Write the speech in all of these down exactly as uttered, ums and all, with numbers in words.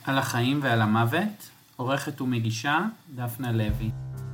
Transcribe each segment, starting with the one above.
על החיים ועל המוות, עורכת ומגישה דפנה לוי.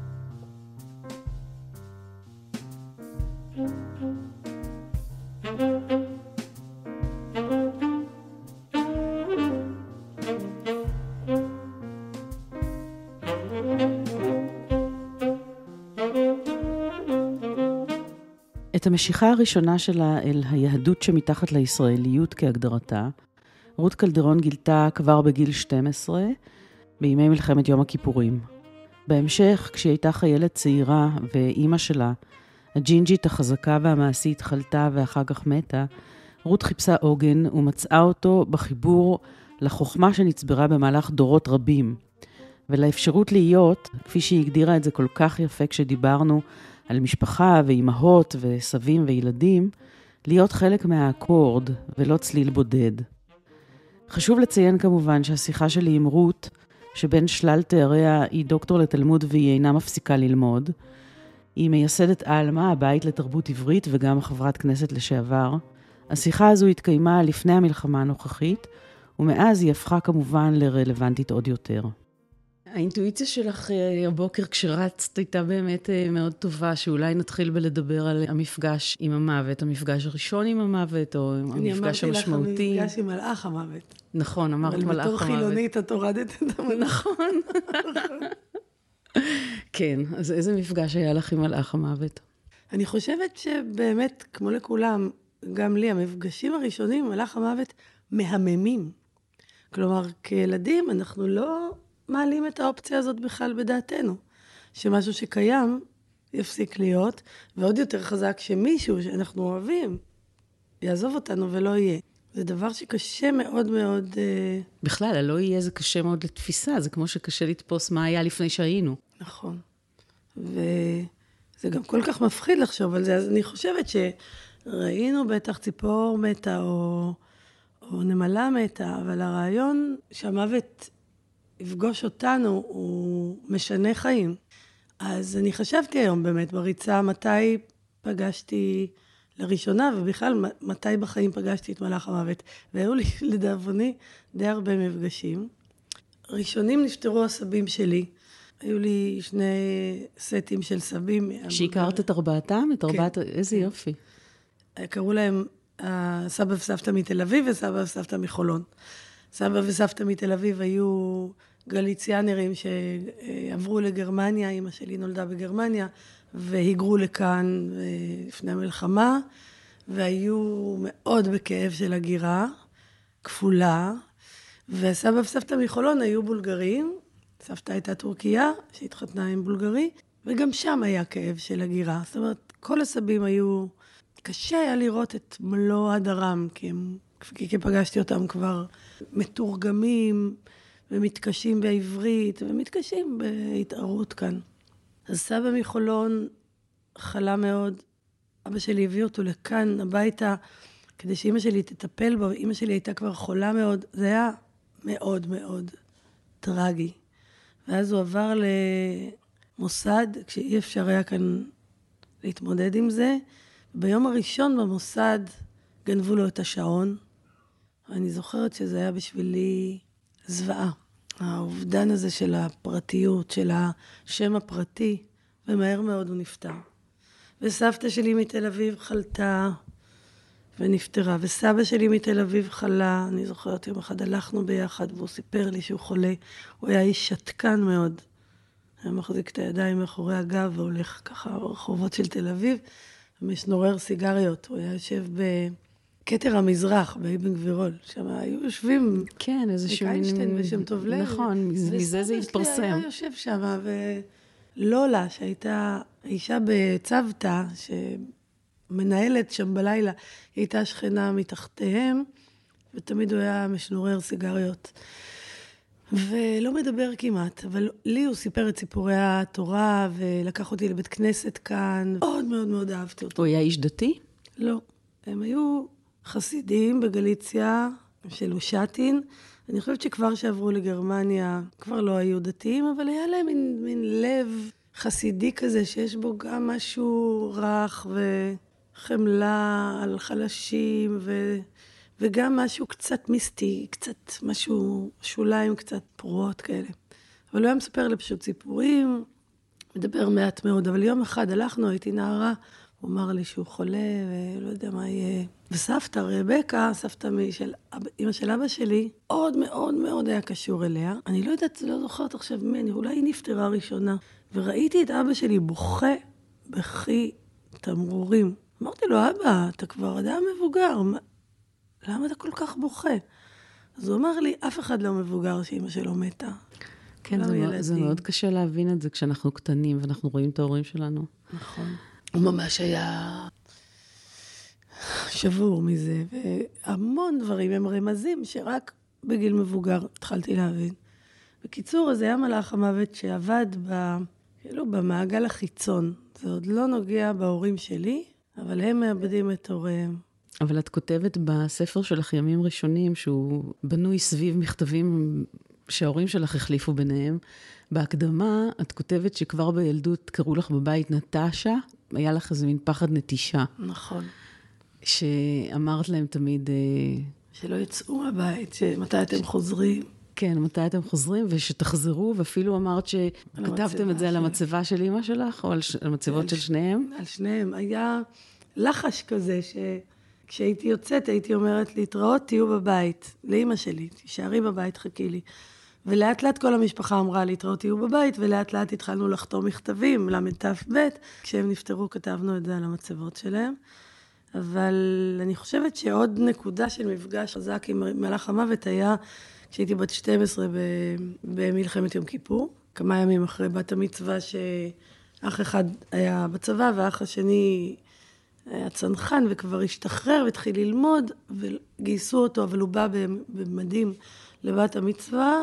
את המשיכה הראשונה שלה אל היהדות שמתחת לישראליות כהגדרתה, רות קלדרון גילתה כבר בגיל שתים עשרה, בימי מלחמת יום הכיפורים. בהמשך, כשהיא הייתה חיילת צעירה ואימא שלה, הג'ינג'ית החזקה והמעשית חלתה ואחר כך מתה, רות חיפשה עוגן ומצאה אותו בחיבור לחוכמה שנצברה במהלך דורות רבים, ולאפשרות להיות, כפי שהיא הגדירה את זה כל כך יפה כשדיברנו על משפחה ואימהות וסבים וילדים, להיות חלק מהאקורד ולא צליל בודד. חשוב לציין כמובן שהשיחה שלי עם רות, שבין שלל תאריה היא דוקטור לתלמוד והיא אינה מפסיקה ללמוד, היא מייסדת אלמה, הבית לתרבות עברית וגם חברת כנסת לשעבר. השיחה הזו התקיימה לפני המלחמה הנוכחית, ומאז היא הפכה כמובן לרלוונטית עוד יותר. האינטואיציה שלך הבוקר כשרצת הייתה באמת מאוד טובה, שאולי נתחיל בלדבר על המפגש עם המוות, המפגש הראשון עם המוות, או המפגש המשמעותי. אני אמרתי לך, המפגש עם מלאך המוות. נכון, אמרת מלאך המוות. אבל בתור חילונית את הורדת את המלאך. נכון. כן, אז איזה מפגש היה לך עם מלאך המוות? אני חושבת שבאמת, כמו לכולם, גם לי, המפגשים הראשונים עם מלאך המוות מהממים. כלומר, כילדים אנחנו לא מעלים את האופציה הזאת בכלל בדעתנו. שמשהו שקיים יפסיק להיות, ועוד יותר חזק שמישהו שאנחנו אוהבים יעזוב אותנו ולא יהיה. זה דבר שקשה מאוד מאוד... בכלל, הלא יהיה זה קשה מאוד לתפיסה, זה כמו שקשה לתפוס מה היה לפני שהיינו. נכון. וזה גם כל כך מפחיד לחשוב על זה, אז אני חושבת שראינו בטח ציפור מתה או, או נמלה מתה, אבל הרעיון שהמוות יפגוש אותנו הוא משנה חיים. אז אני חשבתי היום באמת בריצה מתי פגשתי לראשונה, ובכלל מתי בחיים פגשתי את מלאך המוות. והיו לי לדאבוני די הרבה מפגשים. ראשונים נפטרו הסבים שלי. היו לי שני סטים של סבים. שהכרת את ארבעתם? את ארבעת... איזה יופי. קראו להם סבא וסבתא מתל אביב וסבא וסבתא מחולון. סבא וסבתא מתל אביב היו גליציאנרים שעברו לגרמניה, אמא שלי נולדה בגרמניה, והיגרו לכאן לפני המלחמה, והיו מאוד בכאב של הגירה, כפולה, והסבא וסבתא מחולון היו בולגרים, סבתא הייתה טורקיה שהתחתנה עם בולגרי, וגם שם היה כאב של הגירה. זאת אומרת, כל הסבים היו, קשה היה לראות את מלוא הדרם, כי הם, כי פגשתי אותם כבר מתורגמים, ומתקשים בעברית, ומתקשים בהתערות כאן. אז סבא מחולון חלה מאוד, אבא שלי הביא אותו לכאן, הביתה, כדי שאמא שלי תטפל בו, אמא שלי הייתה כבר חולה מאוד, זה היה מאוד מאוד טרגי. ואז הוא עבר למוסד, כשאי אפשר היה כאן להתמודד עם זה, ביום הראשון במוסד גנבו לו את השעון, ואני זוכרת שזה היה בשבילי זוועה. האובדן הזה של הפרטיות, של השם הפרטי, ומהר מאוד הוא נפטר. וסבתא שלי מתל אביב חלתה ונפטרה, וסבא שלי מתל אביב חלה, אני זוכרת יום אחד הלכנו ביחד, והוא סיפר לי שהוא חולה, הוא היה איש שתקן מאוד, היה מחזיק את הידיים מאחורי הגב, והולך ככה ברחובות של תל אביב, ומשנורר סיגריות, הוא היה יושב בכתר המזרח, באבן גבירול, שם היו יושבים, כן, איזה קיינשטיין ושם טוב לב, נכון, מזה זה התפרסם. היה יושב שם, ולולה, שהייתה אישה בצוותא, שמנהלת שם בלילה, היא הייתה שכנה מתחתיהם, ותמיד הוא היה משנורר סיגריות. ולא מדבר כמעט, אבל לי הוא סיפר את סיפורי התורה, ולקח אותי לבית כנסת כאן, מאוד מאוד מאוד אהבתי אותו. הוא היה איש דתי? לא, הם היו חסידים בגליציה של אושטין, אני חושבת שכבר שעברו לגרמניה, כבר לא היו דתיים, אבל היה להם מין, מין לב חסידי כזה, שיש בו גם משהו רך וחמלה על חלשים, ו... וגם משהו קצת מיסטי, קצת משהו, שוליים קצת פרועות כאלה. אבל הוא היה מספר לי פשוט סיפורים, מדבר מעט מאוד, אבל יום אחד הלכנו, הייתי נערה, הוא אמר לי שהוא חולה, ולא יודע מה יהיה. וסבתא, רבקה, סבתא של אמא של אבא שלי, עוד מאוד מאוד היה קשור אליה. אני לא יודעת, לא זוכרת עכשיו ממני, אולי היא נפטרה ראשונה. וראיתי את אבא שלי בוכה בכי תמרורים. אמרתי לו, אבא, אתה כבר אדם מבוגר, למה אתה כל כך בוכה? אז הוא אמר לי, אף אחד לא מבוגר שאמא שלו מתה. כן, זה, מאוד, זה מאוד קשה להבין את זה כשאנחנו קטנים, ואנחנו רואים את ההורים שלנו. נכון. הוא ממש היה שבור מזה, והמון דברים הם רמזים שרק בגיל מבוגר התחלתי להבין. בקיצור, זה היה מלאך המוות שעבד ב, כאילו במעגל החיצון. זה עוד לא נוגע בהורים שלי, אבל הם מאבדים את הוריהם. אבל את כותבת בספר שלך ימים ראשונים, שהוא בנוי סביב מכתבים שההורים שלך החליפו ביניהם. בהקדמה את כותבת שכבר בילדות קראו לך בבית נטשה, היה לך איזה מין פחד נטישה. נכון. שאמרת להם תמיד... שלא יצאו מהבית, שמתי אתם חוזרים. כן, מתי אתם חוזרים, ושתחזרו, ואפילו אמרת שכתבתם את זה על המצבה של אמא שלך, או על המצבות של שניהם? על שניהם. היה לחש כזה, שכשהייתי יוצאת, הייתי אומרת להתראות, תהיו בבית, לאמא שלי, תישארי בבית, חכי לי. ולאט לאט כל המשפחה אמרה להתראות, תהיו בבית, ולאט לאט התחלנו לחתום מכתבים, למתף בית, כשהם נפטרו כתבנו את זה על המצבות שלהם. אבל אני חושבת שעוד נקודה של מפגש חזק עם מלאך המוות היה, כשהייתי בת שתים עשרה במלחמת יום כיפור, כמה ימים אחרי בת המצווה שאח אחד היה בצבא, ואח השני היה צנחן וכבר השתחרר והתחיל ללמוד, וגייסו אותו, אבל הוא בא במדים לבת המצווה,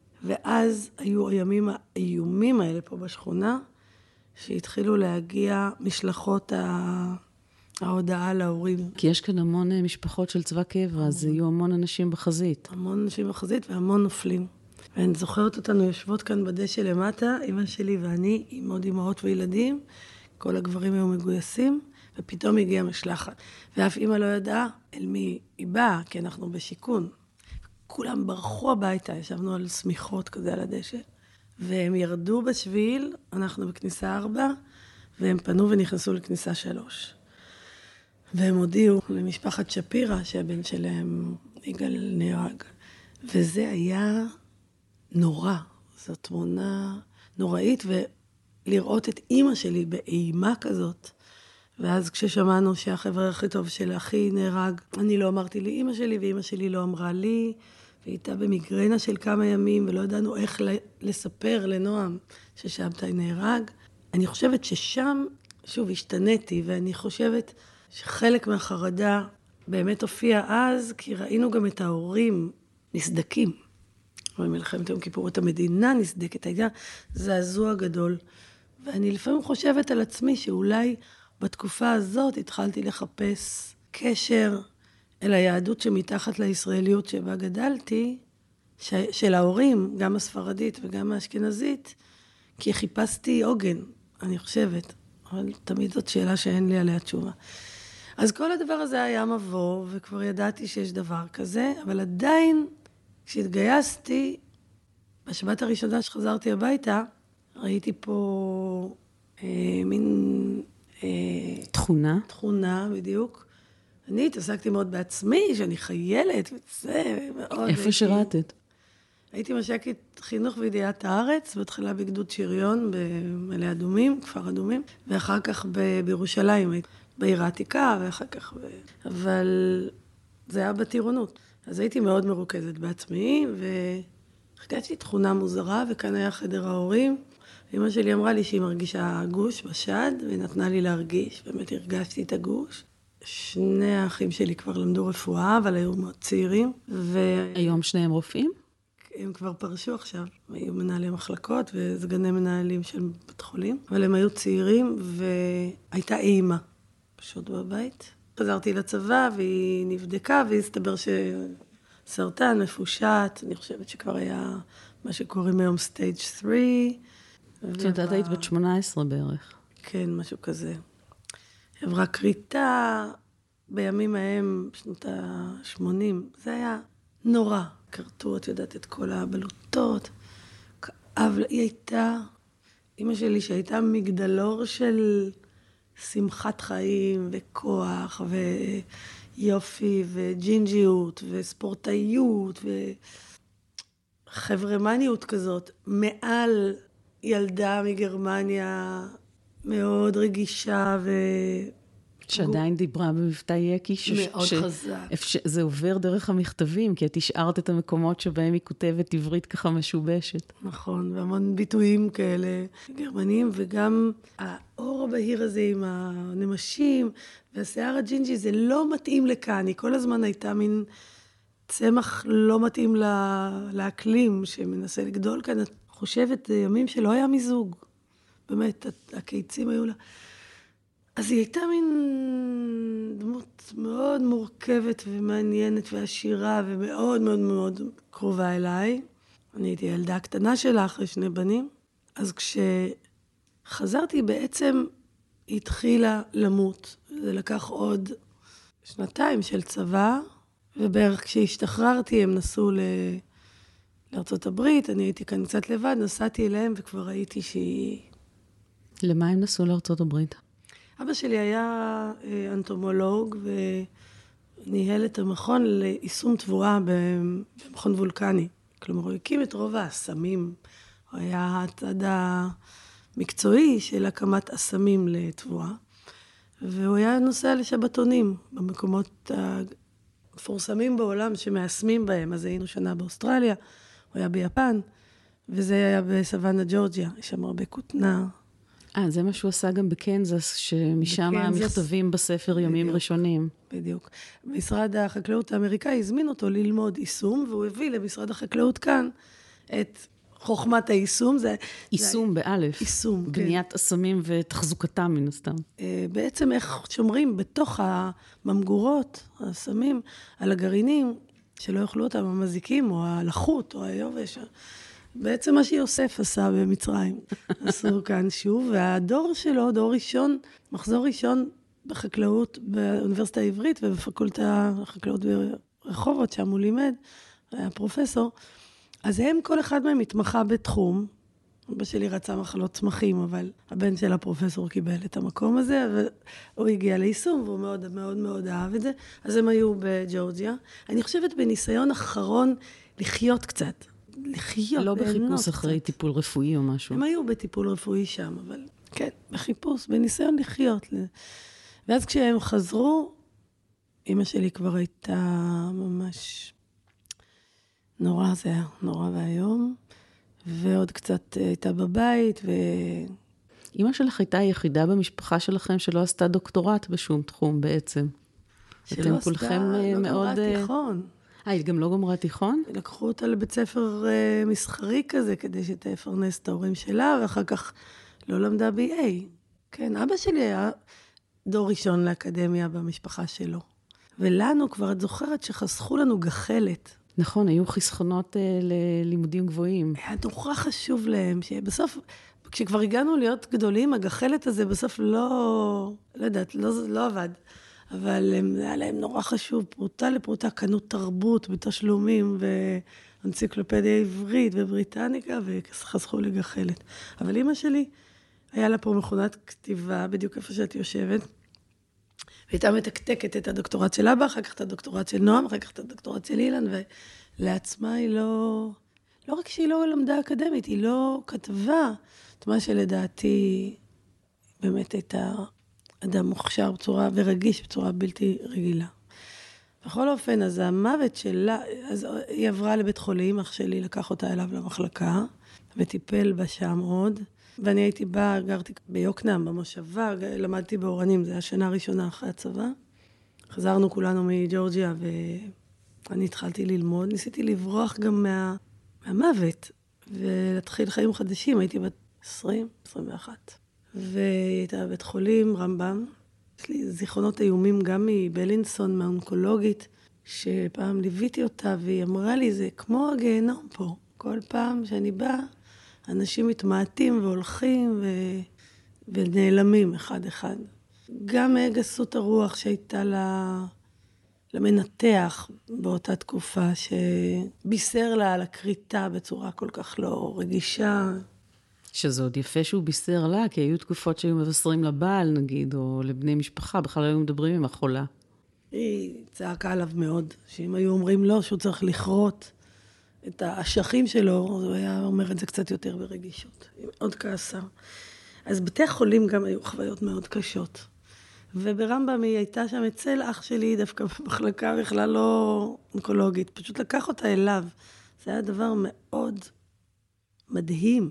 ואז היו הימים האיומים האלה פה בשכונה, שהתחילו להגיע משלחות ה... ההודעה להורים. כי יש כאן המון משפחות של צבא קבע, אז יהיו המון אנשים בחזית. המון אנשים בחזית והמון נופלים. ואני זוכרת אותנו יושבות כאן בדשא למטה, אמא שלי ואני, עם עוד אמהות וילדים, כל הגברים היו מגויסים, ופתאום הגיעה משלחת. ואף אמא לא ידעה אל מי היא באה, כי אנחנו בשיכון. כולם ברחו הביתה, ישבנו על סמיכות כזה על הדשא, והם ירדו בשביל, אנחנו בכניסה ארבע, והם פנו ונכנסו לכניסה שלוש. והם הודיעו למשפחת שפירה שהבן שלהם יגאל נהרג. וזה היה נורא. זו תמונה נוראית, ולראות את אמא שלי באימה כזאת. ואז כששמענו שהחבר הכי טוב של אחי נהרג, אני לא אמרתי לאמא שלי, ואמא שלי לא אמרה לי, והיא הייתה במיגרנה של כמה ימים, ולא ידענו איך לספר לנועם ששבתאי נהרג. אני חושבת ששם, שוב, השתניתי, ואני חושבת... שחלק מהחרדה באמת הופיע אז, כי ראינו גם את ההורים נסדקים. במלחמת יום כיפור, את המדינה נסדקת, הייתה זעזוע גדול. ואני לפעמים חושבת על עצמי שאולי בתקופה הזאת התחלתי לחפש קשר אל היהדות שמתחת לישראליות שבה גדלתי, ש... של ההורים, גם הספרדית וגם האשכנזית, כי חיפשתי עוגן, אני חושבת. אבל תמיד זאת שאלה שאין לי עליה תשובה. אז כל הדבר הזה היה מבוא, וכבר ידעתי שיש דבר כזה, אבל עדיין, כשהתגייסתי, בשבת הראשונה שחזרתי הביתה, ראיתי פה אה, מין... אה, תכונה. תכונה, בדיוק. אני התעסקתי מאוד בעצמי, שאני חיילת, וזה מאוד... איפה הייתי, שירתת? הייתי משקת חינוך וידיעת הארץ, בהתחלה בגדוד שריון, במעלה אדומים, כפר אדומים, ואחר כך ב- בירושלים, בעיר העתיקה, ואחר כך... ב... אבל זה היה בטירונות. אז הייתי מאוד מרוכזת בעצמי, והרגשתי תכונה מוזרה, וכאן היה חדר ההורים. אמא שלי אמרה לי שהיא מרגישה גוש בשד, והיא נתנה לי להרגיש, באמת הרגשתי את הגוש. שני האחים שלי כבר למדו רפואה, אבל היו מאוד צעירים. ו... היום שניהם רופאים? הם כבר פרשו עכשיו, היו מנהלי מחלקות וסגני מנהלים של בית חולים, אבל הם היו צעירים והייתה אימה פשוט בבית. חזרתי לצבא והיא נבדקה והסתבר שסרטן מפושט, אני חושבת שכבר היה מה שקוראים היום סטייג' שלוש. זאת אומרת, את היית בת שמונה עשרה בערך. כן, משהו כזה. עברה קריטה, בימים ההם, בשנות ה-שמונים, זה היה נורא. קרטו, את יודעת, את כל הבלוטות. כאב, היא הייתה, אמא שלי שהייתה מגדלור של שמחת חיים וכוח ויופי וג'ינג'יות וספורטאיות וחברמניות כזאת, מעל ילדה מגרמניה מאוד רגישה ו... שעדיין דיברה במבטא יקי. מאוד חזק. זה עובר דרך המכתבים, כי את השארת את המקומות שבהם היא כותבת עברית ככה משובשת. נכון, והמון ביטויים כאלה גרמניים, וגם האור הבהיר הזה עם הנמשים, והשיער הג'ינג'י, זה לא מתאים לכאן. היא כל הזמן הייתה מין צמח לא מתאים לאקלים, שמנסה לגדול כאן. את חושבת, ימים שלא היה מיזוג. באמת, הקיצים היו לה... אז היא הייתה מין דמות מאוד מורכבת ומעניינת ועשירה ומאוד מאוד מאוד קרובה אליי. אני הייתי ילדה הקטנה שלה אחרי שני בנים. אז כשחזרתי בעצם היא התחילה למות. זה לקח עוד שנתיים של צבא, ובערך כשהשתחררתי הם נסעו ל... לארצות הברית, אני הייתי כאן קצת לבד, נסעתי אליהם וכבר ראיתי שהיא... למה הם נסעו לארצות הברית? אבא שלי היה אנטומולוג וניהל את המכון ליישום תבואה במכון וולקני. כלומר, הוא הקים את רוב האסמים. הוא היה הצד המקצועי של הקמת אסמים לתבואה. והוא היה נוסע לשבתונים במקומות המפורסמים בעולם שמאסמים בהם. אז היינו שנה באוסטרליה, הוא היה ביפן, וזה היה בסוואנה ג'ורג'יה. יש שם הרבה כותנה. אה, זה מה שהוא עשה גם בקנזס, שמשם המכתבים בספר ימים בדיוק, ראשונים. בדיוק. משרד החקלאות האמריקאי הזמין אותו ללמוד יישום, והוא הביא למשרד החקלאות כאן את חוכמת היישום. זה, יישום זה... באלף. יישום, כן. בניית אסמים ותחזוקתם מן הסתם. בעצם איך שומרים בתוך הממגורות, האסמים, על הגרעינים, שלא יאכלו אותם המזיקים, או הלחות, או היובש. בעצם מה שיוסף עשה במצרים, עשו כאן שוב, והדור שלו, דור ראשון, מחזור ראשון בחקלאות באוניברסיטה העברית, ובפקולטה החקלאות ברחובות, שם הוא לימד, היה פרופסור, אז הם, כל אחד מהם התמחה בתחום, אבא שלי רצה מחלות צמחים, אבל הבן של הפרופסור קיבל את המקום הזה, והוא הגיע ליישום, והוא מאוד מאוד מאוד אהב את זה, אז הם היו בג'ורג'יה. אני חושבת בניסיון אחרון לחיות קצת, לחיות, לא בחיפוש אחרי קצת. טיפול רפואי או משהו. הם היו בטיפול רפואי שם, אבל כן, בחיפוש, בניסיון לחיות. ואז כשהם חזרו, אמא שלי כבר הייתה ממש נורא, זה היה נורא והיום, ועוד קצת הייתה בבית. ו... אמא שלך הייתה היחידה במשפחה שלכם שלא עשתה דוקטורט בשום תחום בעצם. שלא עשתה, לא גמרה תיכון. אה, היא גם לא גמרה תיכון? לקחו אותה לבית ספר uh, מסחרי כזה, כדי שתפרנס את ההורים שלה, ואחר כך לא למדה בי איי. כן, אבא שלי היה דור ראשון לאקדמיה במשפחה שלו. ולנו כבר, את זוכרת שחסכו לנו גחלת. נכון, היו חסכונות uh, ללימודים גבוהים. היה נורא חשוב להם, שבסוף, כשכבר הגענו להיות גדולים, הגחלת הזה בסוף לא, לא יודעת, לא, לא עבד. אבל היה להם נורא חשוב, פרוטה לפרוטה, קנו תרבות בתשלומים, ואנציקלופדיה עברית ובריטניקה, וחסכו לגחלת. אבל אמא שלי, היה לה פה מכונת כתיבה, בדיוק איפה שאת יושבת, והייתה מתקתקת את הדוקטורט של אבא, אחר כך את הדוקטורט של נועם, אחר כך את הדוקטורט של אילן, ולעצמה היא לא, לא רק שהיא לא למדה אקדמית, היא לא כתבה את מה שלדעתי באמת הייתה אדם מוכשר בצורה ורגיש בצורה בלתי רגילה. בכל אופן, אז המוות שלה, אז היא עברה לבית חולים, אח שלי לקח אותה אליו למחלקה, וטיפל בה שם עוד, ואני הייתי באה, גרתי ביוקנעם, במושבה, למדתי באורנים, זה השנה הראשונה אחרי הצבא. חזרנו כולנו מג'ורג'יה, ואני התחלתי ללמוד, ניסיתי לברוח גם מה, מהמוות, ולהתחיל חיים חדשים, הייתי בת עשרים, עשרים ואחת. והייתה בבית חולים, רמב"ם. יש לי זיכרונות איומים גם מבלינסון, מהאונקולוגית, שפעם ליוויתי אותה, והיא אמרה לי, זה כמו הגיהנום פה. כל פעם שאני באה, אנשים מתמעטים והולכים ו... ונעלמים אחד אחד. גם גסות הרוח שהייתה לה, למנתח באותה תקופה, שבישר לה על הקריטה בצורה כל כך לא רגישה. שזה עוד יפה שהוא בישר לה, כי היו תקופות שהיו מבשרים לבעל, נגיד, או לבני משפחה, בכלל היו מדברים עם החולה. היא צעקה עליו מאוד, שאם היו אומרים לו שהוא צריך לכרות את האשכים שלו, הוא היה אומר את זה קצת יותר ברגישות, עם עוד כעסה. אז בתי החולים גם היו חוויות מאוד קשות. וברמב"ם היא הייתה שם אצל אח שלי, דווקא במחלקה בכלל לא אונקולוגית, פשוט לקח אותה אליו. זה היה דבר מאוד מדהים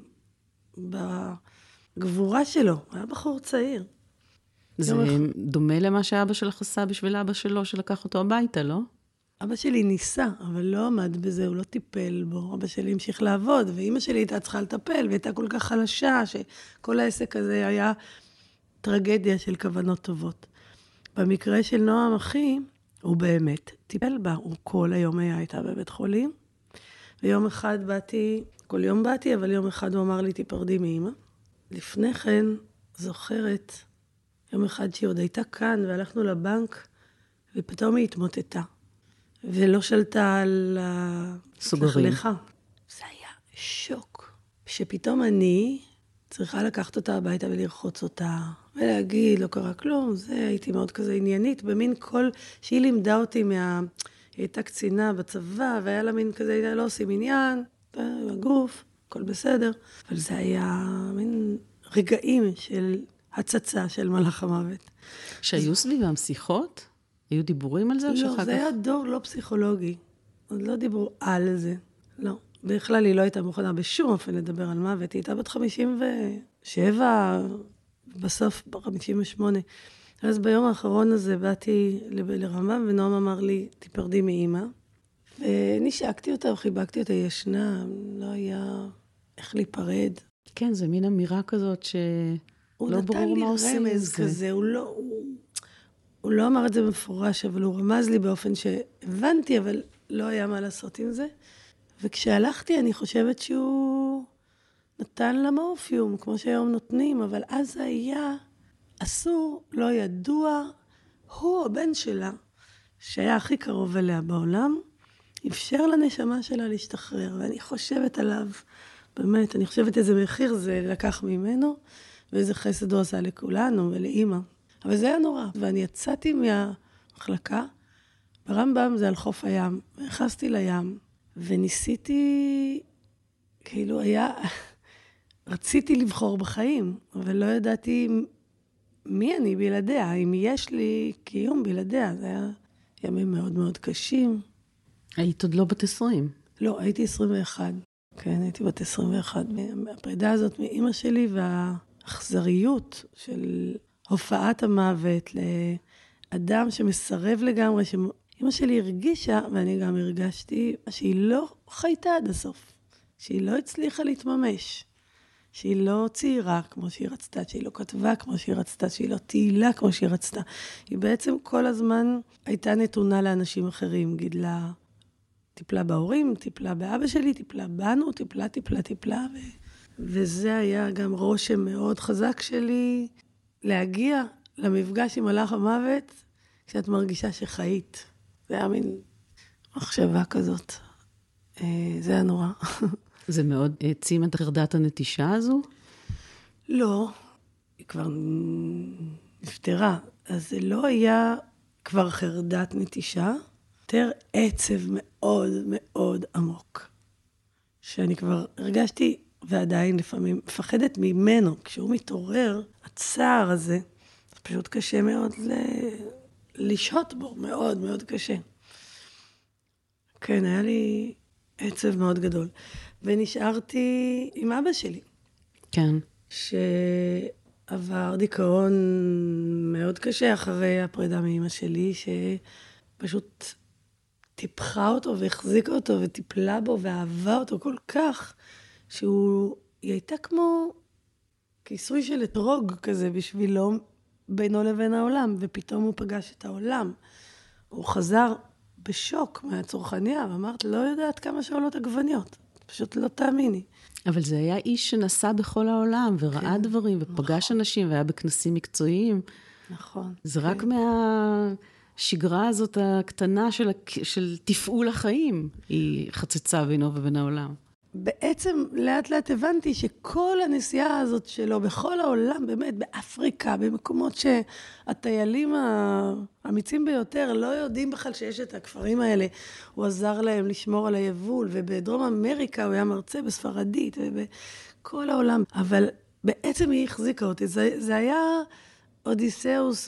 בגבורה שלו, הוא היה בחור צעיר. זה דומה למה שאבא שלך עשה בשביל אבא שלו, שלקח אותו הביתה, לא? אבא שלי ניסה, אבל לא עמד בזה, הוא לא טיפל בו. אבא שלי המשיך לעבוד, ואמא שלי הייתה צריכה לטפל, והייתה כל כך חלשה, שכל העסק הזה היה טרגדיה של כוונות טובות. במקרה של נועם אחי, הוא באמת טיפל בה, הוא כל היום היה הייתה בבית חולים, ויום אחד באתי, כל יום באתי, אבל יום אחד הוא אמר לי, תיפרדי מאמא. לפני כן, זוכרת, יום אחד שהיא עוד הייתה כאן, והלכנו לבנק, ופתאום היא התמוטטה. ולא שלטה על סוגרים. זה היה שוק. שפתאום אני צריכה לקחת אותה הביתה ולרחוץ אותה, ולהגיד, לא קרה כלום, זה הייתי מאוד כזה עניינית, במין כל שהיא לימדה אותי מה... היא הייתה קצינה בצבא, והיה לה מין כזה, לא עושים עניין, בגוף, הכל בסדר. אבל זה היה מין רגעים של הצצה של מלאך המוות. שהיו סביבם שיחות? היו דיבורים על זה? לא, זה היה דור לא פסיכולוגי. עוד לא דיברו על זה. לא. בכלל היא לא הייתה מוכנה בשום אופן לדבר על מוות. היא הייתה בת חמישים ושבע, בסוף ב-חמישים ושמונה. אז ביום האחרון הזה באתי לרמב"ם, ונועם אמר לי, תיפרדי מאמא. ונשקתי אותה, וחיבקתי אותה, ישנה, לא היה איך להיפרד. כן, זה מין אמירה כזאת שלא ברור מה עושים. הוא נתן לי רמז כזה, הוא לא... הוא... הוא לא אמר את זה במפורש, אבל הוא רמז לי באופן שהבנתי, אבל לא היה מה לעשות עם זה. וכשהלכתי, אני חושבת שהוא נתן לה מורפיום, כמו שהיום נותנים, אבל אז היה אסור, לא ידוע, הוא הבן שלה, שהיה הכי קרוב אליה בעולם, אפשר לנשמה שלה להשתחרר, ואני חושבת עליו, באמת, אני חושבת איזה מחיר זה לקח ממנו, ואיזה חסד הוא עשה לכולנו ולאמא. אבל זה היה נורא, ואני יצאתי מהמחלקה, ברמב"ם זה על חוף הים, ונכנסתי לים, וניסיתי, כאילו היה, רציתי לבחור בחיים, אבל לא ידעתי מי אני בלעדיה, אם יש לי קיום בלעדיה, זה היה ימים מאוד מאוד קשים. היית עוד לא בת עשרים? לא, הייתי עשרים ואחת, כן, הייתי בת עשרים ואחת, הפרידה הזאת מאמא שלי, והאכזריות של... הופעת המוות לאדם שמסרב לגמרי, שאמא שלי הרגישה, ואני גם הרגשתי, שהיא לא חייתה עד הסוף, שהיא לא הצליחה להתממש, שהיא לא צעירה כמו שהיא רצתה, שהיא לא כתבה כמו שהיא רצתה, שהיא לא תהילה כמו שהיא רצתה. היא בעצם כל הזמן הייתה נתונה לאנשים אחרים, גידלה, טיפלה בהורים, טיפלה באבא שלי, טיפלה בנו, טיפלה, טיפלה, טיפלה, ו... וזה היה גם רושם מאוד חזק שלי, להגיע למפגש עם מלאך המוות, כשאת מרגישה שחיית. זה היה מין מחשבה כזאת. זה היה נורא. זה מאוד העצים את חרדת הנטישה הזו? לא, היא כבר נפטרה. אז זה לא היה כבר חרדת נטישה, יותר עצב מאוד מאוד עמוק. שאני כבר הרגשתי, ועדיין לפעמים מפחדת ממנו, כשהוא מתעורר, הצער הזה, זה פשוט קשה מאוד ל... לשהות בו, מאוד מאוד קשה. כן, היה לי עצב מאוד גדול. ונשארתי עם אבא שלי. כן. שעבר דיכאון מאוד קשה אחרי הפרידה מאמא שלי, שפשוט טיפחה אותו והחזיקה אותו וטיפלה בו ואהבה אותו כל כך, שהוא, היא הייתה כמו כיסוי של אתרוג כזה בשבילו בינו לבין העולם, ופתאום הוא פגש את העולם. הוא חזר בשוק מהצרכניה, ואמרת, לא יודעת כמה שעולות עגבניות, פשוט לא תאמיני. אבל זה היה איש שנסע בכל העולם, וראה כן, דברים, ופגש נכון. אנשים, והיה בכנסים מקצועיים. נכון. זה רק מהשגרה הזאת הקטנה של, של תפעול החיים, היא חצצה בינו ובין העולם. בעצם לאט לאט הבנתי שכל הנסיעה הזאת שלו בכל העולם, באמת באפריקה, במקומות שהטיילים האמיצים ביותר לא יודעים בכלל שיש את הכפרים האלה, הוא עזר להם לשמור על היבול, ובדרום אמריקה הוא היה מרצה בספרדית, ובכל העולם. אבל בעצם היא החזיקה אותי, זה, זה היה אודיסאוס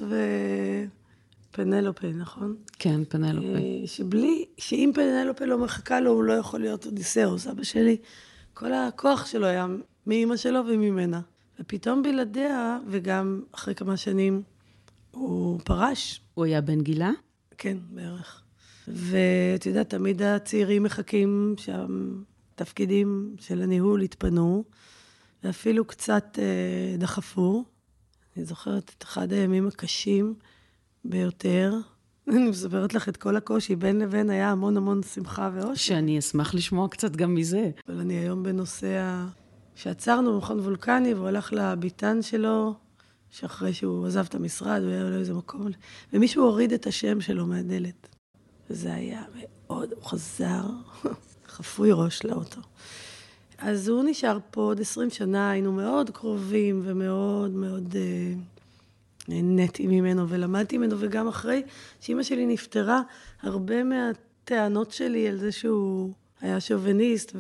ופנלופה, נכון? כן, פנלופה. שבלי, שאם פנלופה לא מחכה לו, הוא לא יכול להיות אודיסאוס. אבא שלי, כל הכוח שלו היה מאמא שלו וממנה. ופתאום בלעדיה, וגם אחרי כמה שנים, הוא פרש. הוא היה בן גילה? כן, בערך. ואת יודעת, תמיד הצעירים מחכים שהתפקידים של הניהול התפנו, ואפילו קצת אה, דחפו. אני זוכרת את אחד הימים הקשים ביותר. אני מספרת לך את כל הקושי, בין לבין היה המון המון שמחה ואושר. שאני אשמח לשמוע קצת גם מזה. אבל אני היום בנושא שעצרנו במכון וולקני, והוא הלך לביטן שלו, שאחרי שהוא עזב את המשרד, הוא היה לו איזה מקום, ומישהו הוריד את השם שלו מהדלת. וזה היה מאוד, הוא חזר, חפוי ראש לאוטו. אז הוא נשאר פה עוד עשרים שנה, היינו מאוד קרובים ומאוד מאוד אה, נהניתי ממנו ולמדתי ממנו, וגם אחרי שאמא שלי נפטרה, הרבה מהטענות שלי על זה שהוא היה שוביניסט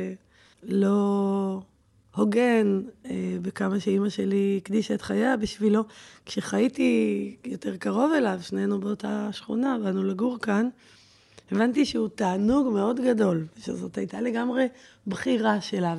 ולא הוגן, אה, בכמה שאמא שלי הקדישה את חייה בשבילו, כשחייתי יותר קרוב אליו, שנינו באותה שכונה, באנו לגור כאן, הבנתי שהוא תענוג מאוד גדול, שזאת הייתה לגמרי בחירה שלה,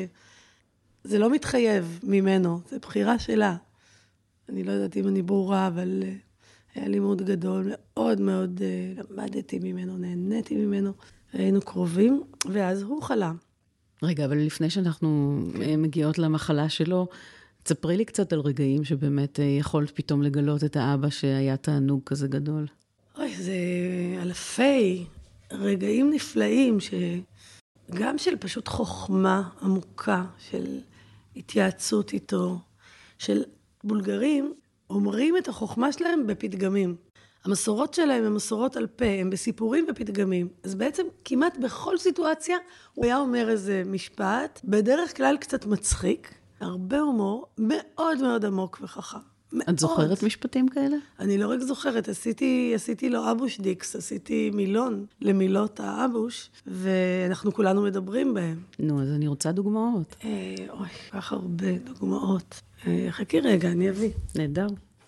ושזה לא מתחייב ממנו, זה בחירה שלה. אני לא יודעת אם אני ברורה, אבל היה לימוד גדול, מאוד מאוד למדתי ממנו, נהניתי ממנו, היינו קרובים, ואז הוא חלה. רגע, אבל לפני שאנחנו מגיעות למחלה שלו, תספרי לי קצת על רגעים שבאמת יכולת פתאום לגלות את האבא שהיה תענוג כזה גדול. אוי, זה אלפי רגעים נפלאים, שגם של פשוט חוכמה עמוקה, של התייעצות איתו, של בולגרים אומרים את החוכמה שלהם בפתגמים. המסורות שלהם הן מסורות על פה, הן בסיפורים ופתגמים. אז בעצם כמעט בכל סיטואציה הוא היה אומר איזה משפט, בדרך כלל קצת מצחיק, הרבה הומור, מאוד מאוד עמוק וחכם. את זוכרת משפטים כאלה? אני לא רק זוכרת, עשיתי, עשיתי לו אבוש דיקס, עשיתי מילון למילות האבוש, ואנחנו כולנו מדברים בהם. נו, אז אני רוצה דוגמאות. אה, אוי, כך הרבה דוגמאות. אה, חכי רגע, אני אביא. נהדר.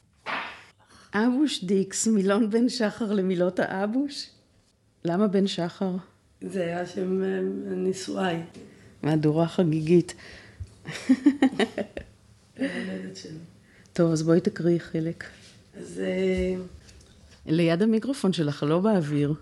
אבוש דיקס, מילון בן שחר למילות האבוש? למה בן שחר? זה היה שם נישואי. מהדורה חגיגית. הילדת שלו. טוב, אז בואי תקריאי חלק. אז... ליד המיקרופון שלך, לא באוויר.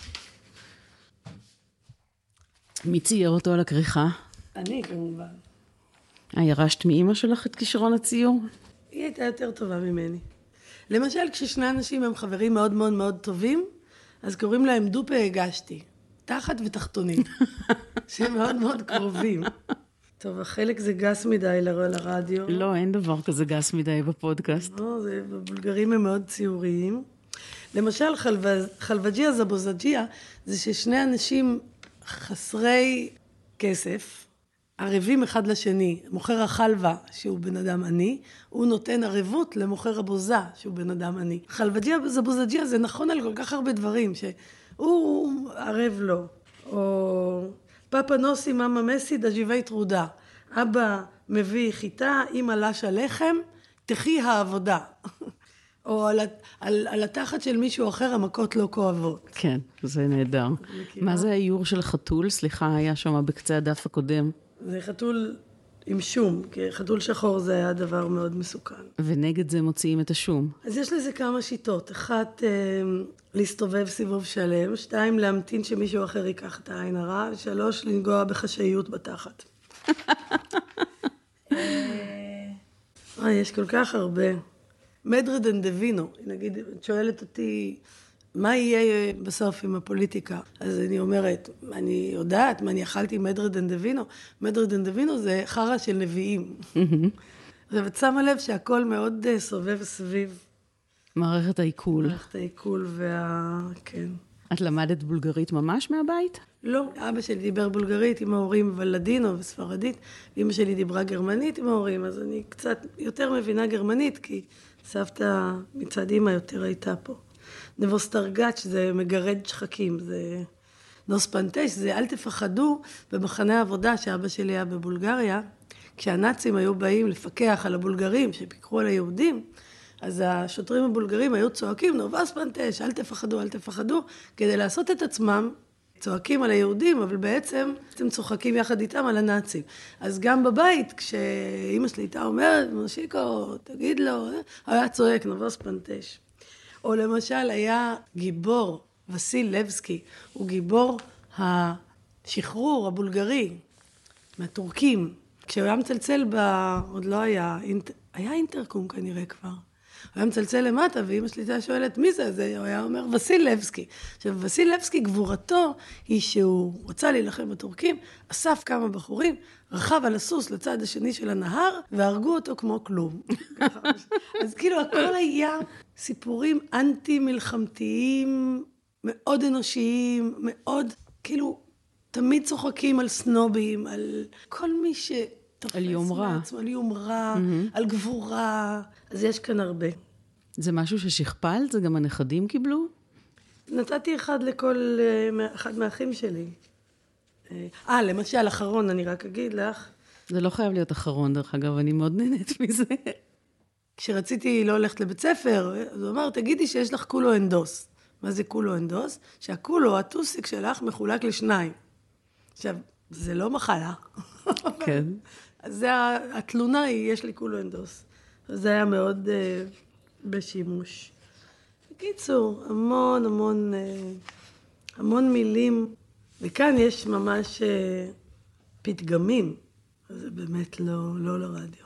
מי צייר אותו על הכריכה? אני כמובן. אה, ירשת מאמא שלך את כישרון הציור? היא הייתה יותר טובה ממני. למשל, כששני אנשים הם חברים מאוד מאוד מאוד טובים, אז קוראים להם דופה הגשתי. תחת ותחתונים. שהם מאוד מאוד קרובים. טוב, החלק זה גס מדי לרדיו. לא, אין דבר כזה גס מדי בפודקאסט. לא, זה, בבולגרים הם מאוד ציוריים. למשל, חלבג'יה זבוזג'יה, זה ששני אנשים חסרי כסף, ערבים אחד לשני, מוכר החלבה, שהוא בן אדם עני, הוא נותן ערבות למוכר הבוזה, שהוא בן אדם עני. חלבג'יה זבוזג'יה זה נכון על כל כך הרבה דברים, שהוא ערב לו, או... פאפה נוסי, מאמה מסי, דג'יבי טרודה. אבא מביא חיטה, אמא לשה לחם, תחי העבודה. או על, על, על התחת של מישהו אחר, המכות לא כואבות. כן, זה נהדר. מה זה האיור של חתול? סליחה, היה שם בקצה הדף הקודם. זה חתול עם שום, כי חתול שחור זה היה דבר מאוד מסוכן. ונגד זה מוציאים את השום. אז יש לזה כמה שיטות. אחת, להסתובב סיבוב שלם. שתיים, להמתין שמישהו אחר ייקח את העין הרע. שלוש, לנגוע בחשאיות בתחת. יש כל כך הרבה. מדרדן דווינו, נגיד, את שואלת אותי, מה יהיה בסוף עם הפוליטיקה? אז אני אומרת, אני יודעת, מה אני אכלתי מדרדן דווינו? מדרדן דווינו זה חרא של נביאים. עכשיו, את שמה לב שהכל מאוד סובב סביב מערכת העיכול. מערכת העיכול וה... כן. את למדת בולגרית ממש מהבית? לא, אבא שלי דיבר בולגרית עם ההורים ולדינו וספרדית, ואמא שלי דיברה גרמנית עם ההורים, אז אני קצת יותר מבינה גרמנית, כי סבתא מצד אמא יותר הייתה פה. נבוסטרגץ' זה מגרד שחקים, זה נוספנטש, זה אל תפחדו. במחנה העבודה שאבא שלי היה בבולגריה, כשהנאצים היו באים לפקח על הבולגרים שפיקחו על היהודים, אז השוטרים הבולגרים היו צועקים, נובספנטש, אל תפחדו, אל תפחדו, כדי לעשות את עצמם, צועקים על היהודים, אבל בעצם אתם צוחקים יחד איתם על הנאצים. אז גם בבית, כשאמא שלי הייתה אומרת, משיקו, תגיד לו, היה צועק, נובספנטש. או למשל, היה גיבור, וסיל לבסקי, הוא גיבור השחרור הבולגרי, מהטורקים. כשהוא היה מצלצל, ב... עוד לא היה, היה אינטרקום כנראה כבר. הוא היה מצלצל למטה, ואמא שלי הייתה שואלת, מי זה? זה הוא היה אומר, וסיל לבסקי. עכשיו, וסיל לבסקי, גבורתו היא שהוא רוצה להילחם בטורקים, אסף כמה בחורים, רכב על הסוס לצד השני של הנהר, והרגו אותו כמו כלום. אז כאילו, הכל היה סיפורים אנטי-מלחמתיים, מאוד אנושיים, מאוד, כאילו, תמיד צוחקים על סנובים, על כל מי ש... על יומרה. מעצמו, על יומרה, mm-hmm. על גבורה, אז יש כאן הרבה. זה משהו ששכפלת? זה גם הנכדים קיבלו? נתתי אחד לכל, אחד מהאחים שלי. אה, למשל, אחרון, אני רק אגיד לך. זה לא חייב להיות אחרון, דרך אגב, אני מאוד נהנית מזה. כשרציתי לא ללכת לבית ספר, אז הוא אמר, תגידי שיש לך קולו אנדוס. מה זה קולו אנדוס? שהקולו, הטוסיק שלך, מחולק לשניים. עכשיו, זה לא מחלה. כן. אז זה, התלונה היא, יש לי קולו אנדוס. זה היה מאוד uh, בשימוש. בקיצור, המון, המון, uh, המון מילים. וכאן יש ממש uh, פתגמים. זה באמת לא, לא לרדיו.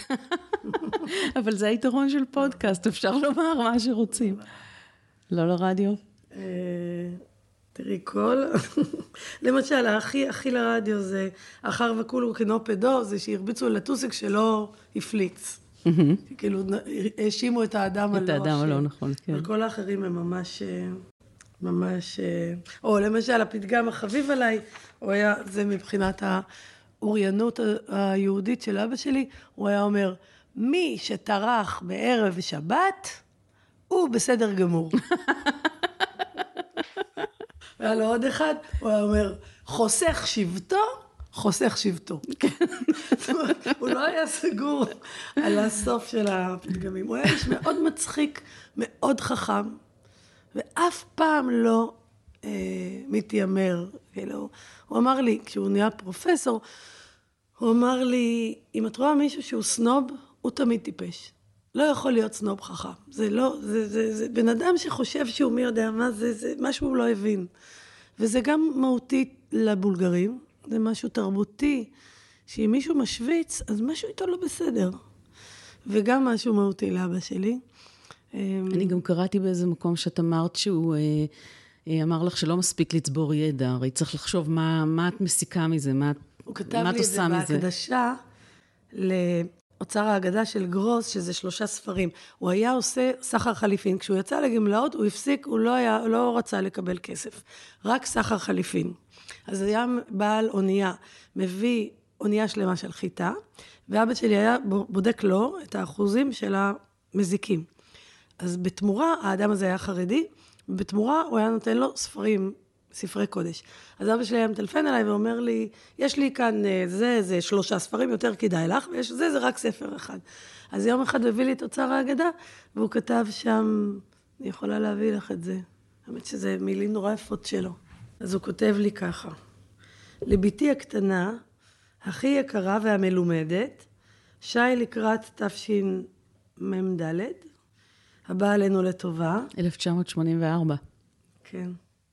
אבל זה היתרון של פודקאסט, אפשר לומר מה שרוצים. לא לרדיו? Uh, תראי, כל... למשל, הכי, הכי לרדיו זה, אחר וכולו כנופדו, זה שהרביצו לטוסיק שלא הפליץ. כאילו, האשימו את האדם הלא... את האדם הלא נכון, כן. אבל כל האחרים הם ממש... ממש... או למשל, הפתגם החביב עליי, הוא היה, זה מבחינת האוריינות היהודית של אבא שלי, הוא היה אומר, מי שטרח בערב שבת, הוא בסדר גמור. והיה לו עוד אחד, הוא היה אומר, חוסך שבטו, חוסך שבטו. הוא לא היה סגור על הסוף של הפתגמים. הוא היה איש מאוד מצחיק, מאוד חכם, ואף פעם לא אה, מתיימר. כאילו, הוא אמר לי, כשהוא נהיה פרופסור, הוא אמר לי, אם את רואה מישהו שהוא סנוב, הוא תמיד טיפש. לא יכול להיות סנוב חכם. זה לא, זה, זה, זה, בן אדם שחושב שהוא מי יודע מה, זה, זה משהו הוא לא הבין. וזה גם מהותי לבולגרים, זה משהו תרבותי, שאם מישהו משוויץ, אז משהו איתו לא בסדר. וגם משהו מהותי לאבא שלי. אני גם קראתי באיזה מקום שאת אמרת שהוא אמר לך שלא מספיק לצבור ידע, הרי צריך לחשוב מה, מה את מסיקה מזה, מה, הוא כתב מה את לי את זה עושה מזה. בהקדשה לאוצר ההגדה של גרוס, שזה שלושה ספרים. הוא היה עושה סחר חליפין. כשהוא יצא לגמלאות, הוא הפסיק, הוא לא, היה, לא רצה לקבל כסף. רק סחר חליפין. אז היה בעל אונייה, מביא אונייה שלמה של חיטה, ואבא שלי היה בודק לו את האחוזים של המזיקים. אז בתמורה, האדם הזה היה חרדי, ובתמורה הוא היה נותן לו ספרים, ספרי קודש. אז אבא שלי היה מטלפן עליי ואומר לי, יש לי כאן זה, זה שלושה ספרים, יותר כדאי לך, ויש זה, זה רק ספר אחד. אז יום אחד הוא הביא לי את אוצר ההגדה, והוא כתב שם, אני יכולה להביא לך את זה. האמת שזה מילים נורא יפות שלו. אז הוא כותב לי ככה, לביתי הקטנה, הכי יקרה והמלומדת, שי לקראת תשמ"ד, הבא עלינו לטובה. אלף תשע מאות שמונים וארבע. כן.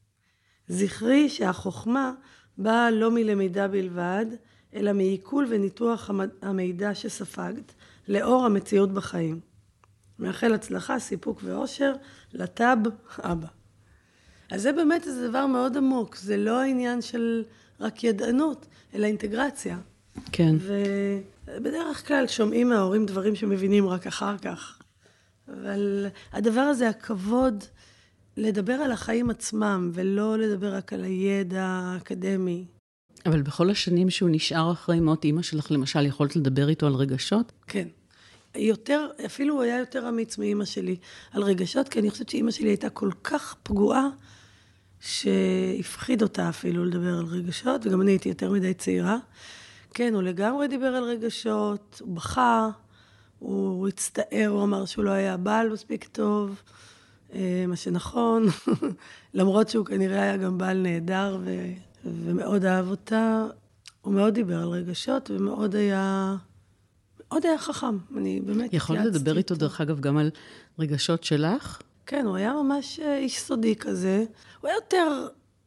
זכרי שהחוכמה באה לא מלמידה בלבד, אלא מעיכול וניתוח המידע שספגת, לאור המציאות בחיים. מאחל הצלחה, סיפוק ואושר, לטב אבא. אז זה באמת איזה דבר מאוד עמוק, זה לא העניין של רק ידענות, אלא אינטגרציה. כן. ובדרך כלל שומעים מההורים דברים שמבינים רק אחר כך. אבל הדבר הזה, הכבוד, לדבר על החיים עצמם, ולא לדבר רק על הידע האקדמי. אבל בכל השנים שהוא נשאר אחרי מות אמא שלך, למשל, יכולת לדבר איתו על רגשות? כן. יותר, אפילו הוא היה יותר אמיץ מאמא שלי על רגשות, כי אני חושבת שאמא שלי הייתה כל כך פגועה, שהפחיד אותה אפילו לדבר על רגשות, וגם אני הייתי יותר מדי צעירה. כן, הוא לגמרי דיבר על רגשות, הוא בכה, הוא הצטער, הוא אמר שהוא לא היה בעל מספיק טוב, מה שנכון, למרות שהוא כנראה היה גם בעל נהדר, ו... ומאוד אהב אותה. הוא מאוד דיבר על רגשות, ומאוד היה, מאוד היה חכם. אני באמת... יכול לדבר איתו, דרך אגב, גם על רגשות שלך? כן, הוא היה ממש איש סודי כזה. הוא היה יותר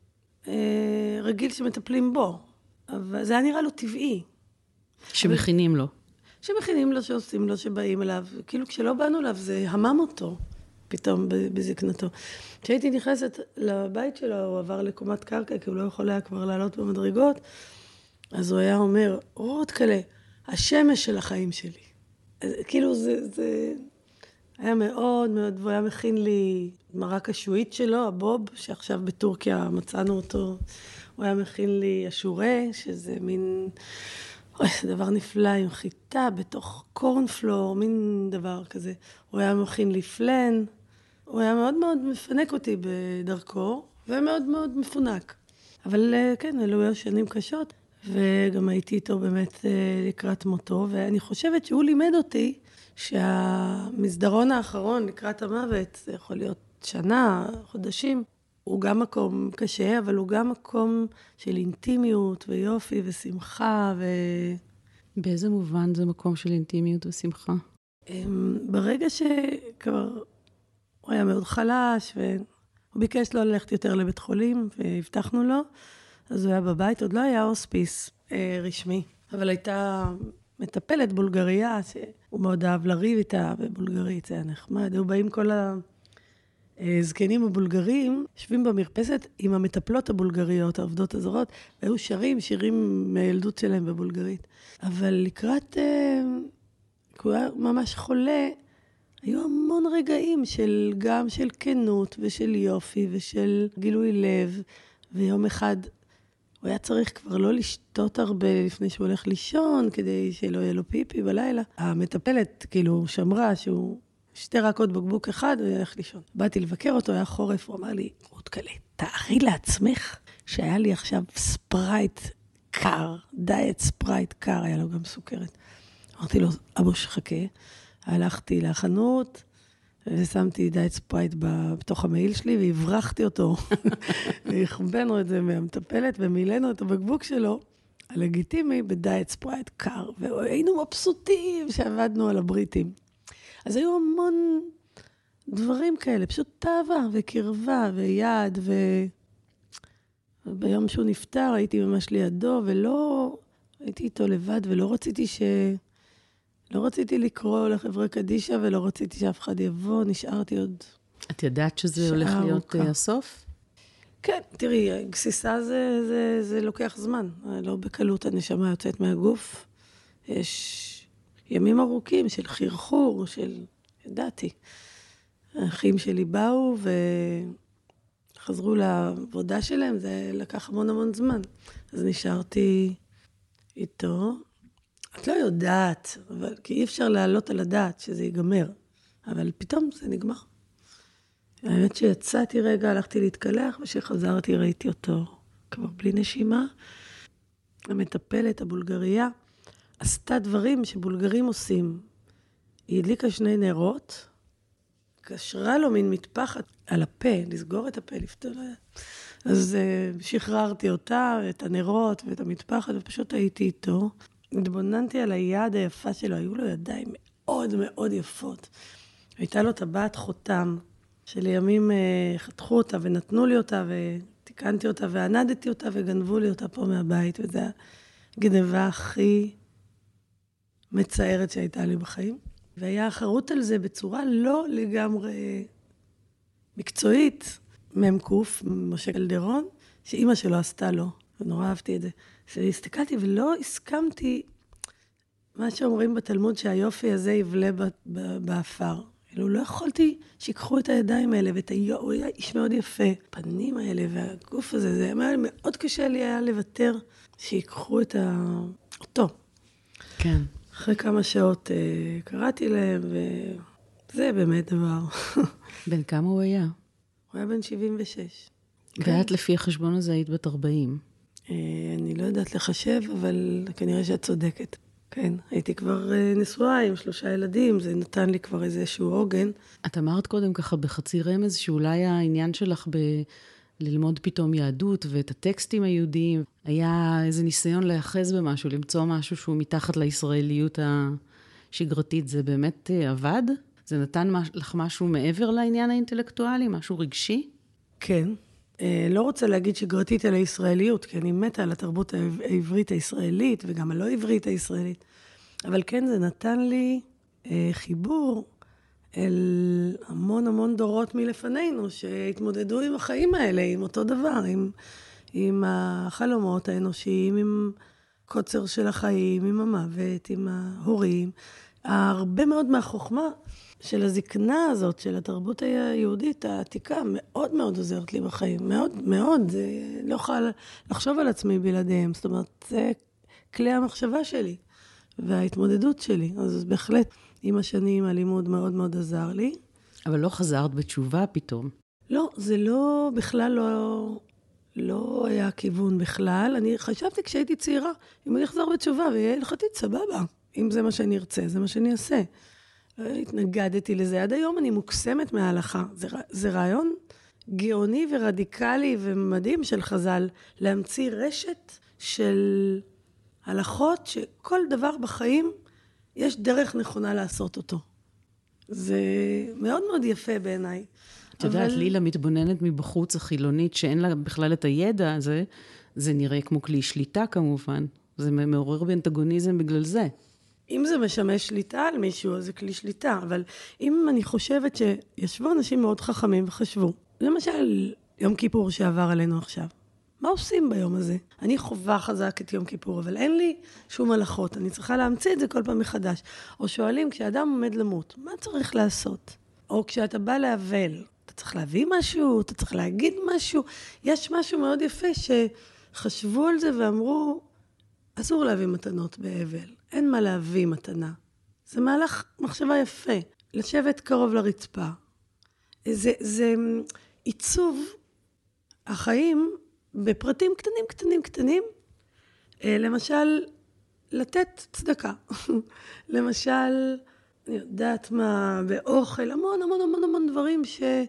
אה, רגיל שמטפלים בו, אבל זה היה נראה לו טבעי. שמכינים אבל... לו. שמכינים לו, שעושים לו, שבאים אליו. כאילו כשלא באנו אליו, זה המם אותו, פתאום בזקנתו. כשהייתי נכנסת לבית שלו, הוא עבר לקומת קרקע, כי הוא לא יכול היה כבר לעלות במדרגות, אז הוא היה אומר, רות קלה, השמש של החיים שלי. אז, כאילו זה, זה היה מאוד מאוד, והוא היה מכין לי מרק השועית שלו, הבוב, שעכשיו בטורקיה מצאנו אותו, הוא היה מכין לי השורה, שזה מין... אוי, זה דבר נפלא, עם חיטה בתוך קורנפלור, מין דבר כזה. הוא היה מכין לי פלן, הוא היה מאוד מאוד מפנק אותי בדרכו, ומאוד מאוד מפונק. אבל כן, אלו היו שנים קשות, וגם הייתי איתו באמת לקראת מותו, ואני חושבת שהוא לימד אותי שהמסדרון האחרון לקראת המוות, זה יכול להיות שנה, חודשים, הוא גם מקום קשה, אבל הוא גם מקום של אינטימיות ויופי ושמחה. ו... באיזה מובן זה מקום של אינטימיות ושמחה? ברגע שכבר הוא היה מאוד חלש, והוא ביקש לא ללכת יותר לבית חולים, והבטחנו לו, אז הוא היה בבית, עוד לא היה הוספיס רשמי, אבל הייתה מטפלת בולגריה, שהוא מאוד אהב לריב איתה בבולגרית, זה היה נחמד, היו באים כל ה... זקנים הבולגרים, יושבים במרפסת עם המטפלות הבולגריות, העובדות הזרות, והיו שרים, שירים מהילדות שלהם בבולגרית. אבל לקראת, הוא היה ממש חולה, היו המון רגעים של, גם של כנות ושל יופי ושל גילוי לב, ויום אחד הוא היה צריך כבר לא לשתות הרבה לפני שהוא הולך לישון, כדי שלא יהיה לו פיפי בלילה. המטפלת כאילו שמרה שהוא... שתי רקות בקבוק אחד, הוא ילך לישון. באתי לבקר אותו, היה חורף, הוא אמר לי, רות קלה, תארי לעצמך שהיה לי עכשיו ספרייט קר, דיאט ספרייט קר, היה לו גם סוכרת. אמרתי לו, אבו שחכה, הלכתי לחנות, ושמתי דיאט ספרייט בתוך המעיל שלי, והברחתי אותו, והכבנו את זה מהמטפלת, ומילאנו את הבקבוק שלו, הלגיטימי, בדיאט ספרייט קר, והיינו מבסוטים שעבדנו על הבריטים. אז היו המון דברים כאלה, פשוט תאווה וקרבה ויד, ו... וביום שהוא נפטר הייתי ממש לידו, ולא הייתי איתו לבד, ולא רציתי ש... לא רציתי לקרוא לחברי קדישה, ולא רציתי שאף אחד יבוא, נשארתי עוד... את ידעת שזה הולך להיות uh, הסוף? כן, תראי, גסיסה זה, זה, זה לוקח זמן, לא בקלות הנשמה יוצאת מהגוף, יש... ימים ארוכים של חרחור, של, ידעתי. האחים שלי באו וחזרו לעבודה שלהם, זה לקח המון המון זמן. אז נשארתי איתו. את לא יודעת, אבל, כי אי אפשר לעלות על הדעת שזה ייגמר. אבל פתאום זה נגמר. האמת שיצאתי רגע, הלכתי להתקלח, ושחזרתי ראיתי אותו כבר בלי נשימה. המטפלת, הבולגריה, עשתה דברים שבולגרים עושים. היא הדליקה שני נרות, קשרה לו מין מטפחת על הפה, לסגור את הפה, לפתור. אז uh, שחררתי אותה, את הנרות ואת המטפחת, ופשוט הייתי איתו. התבוננתי על היד היפה שלו, היו לו ידיים מאוד מאוד יפות. הייתה לו טבעת חותם, שלימים uh, חתכו אותה ונתנו לי אותה, ותיקנתי אותה וענדתי אותה, וגנבו לי אותה פה מהבית, וזו הגנבה הכי... מצערת שהייתה לי בחיים, והיה חרוט על זה בצורה לא לגמרי מקצועית, ממקוף, משה קלדרון, שאימא שלו עשתה לו, ונורא אהבתי את זה. והסתכלתי ולא הסכמתי, מה שאומרים בתלמוד, שהיופי הזה יבלה באפר. כאילו, לא יכולתי שיקחו את הידיים האלה, ואת היו, הוא היה איש מאוד יפה. הפנים האלה והגוף הזה, זה היה מאוד קשה לי היה לוותר, שיקחו את ה... אותו. כן. אחרי כמה שעות אה, קראתי להם, וזה באמת דבר. בן כמה הוא היה? הוא היה בן שבעים ושש. ואת לפי החשבון הזה היית בת ארבעים. אה, אני לא יודעת לחשב, אבל כנראה שאת צודקת. כן, הייתי כבר נשואה עם שלושה ילדים, זה נתן לי כבר איזשהו עוגן. את אמרת קודם ככה בחצי רמז, שאולי העניין שלך ב... ללמוד פתאום יהדות ואת הטקסטים היהודיים, היה איזה ניסיון להיאחז במשהו, למצוא משהו שהוא מתחת לישראליות השגרתית, זה באמת עבד? זה נתן לך משהו מעבר לעניין האינטלקטואלי, משהו רגשי? כן. לא רוצה להגיד שגרתית על הישראליות, כי אני מתה על התרבות העברית הישראלית, וגם הלא עברית הישראלית. אבל כן, זה נתן לי חיבור אל המון המון דורות מלפנינו, שהתמודדו עם החיים האלה, עם אותו דבר, עם, עם החלומות האנושיים, עם קוצר של החיים, עם המוות, עם ההורים. הרבה מאוד מהחוכמה של הזקנה הזאת, של התרבות היהודית העתיקה, מאוד מאוד עוזרת לי בחיים, מאוד מאוד, זה לא יכול לחשוב על עצמי בלעדיהם, זאת אומרת, זה כלי המחשבה שלי, וההתמודדות שלי, אז בהחלט, עם השנים הלימוד מאוד מאוד עזר לי. אבל לא חזרת בתשובה פתאום. לא, זה לא, בכלל לא, לא היה כיוון בכלל, אני חשבתי כשהייתי צעירה, אם אני אחזור בתשובה ויהיה הלכתית, סבבה, אם זה מה שאני ארצה, זה מה שאני אעשה. התנגדתי לזה. עד היום אני מוקסמת מההלכה. זה, זה רעיון גאוני ורדיקלי ומדהים של חז"ל, להמציא רשת של הלכות שכל דבר בחיים יש דרך נכונה לעשות אותו. זה מאוד מאוד יפה בעיניי. את יודעת, אבל... לילה מתבוננת מבחוץ החילונית, שאין לה בכלל את הידע הזה, זה נראה כמו כלי שליטה כמובן. זה מעורר באנטגוניזם בגלל זה. אם זה משמש שליטה על מישהו, אז זה כלי שליטה, אבל אם אני חושבת שישבו אנשים מאוד חכמים וחשבו, למשל, יום כיפור שעבר עלינו עכשיו, מה עושים ביום הזה? אני חובה חזק את יום כיפור, אבל אין לי שום הלכות, אני צריכה להמציא את זה כל פעם מחדש. או שואלים, כשאדם עומד למות, מה צריך לעשות? או כשאתה בא להבל, אתה צריך להביא משהו, אתה צריך להגיד משהו, יש משהו מאוד יפה שחשבו על זה ואמרו, אסור להביא מתנות באבל. אין מה להביא מתנה. זה מהלך מחשבה יפה. לשבת קרוב לרצפה. זה, זה עיצוב החיים בפרטים קטנים, קטנים, קטנים. למשל, לתת צדקה. למשל, אני יודעת מה, באוכל, המון, המון, המון, המון דברים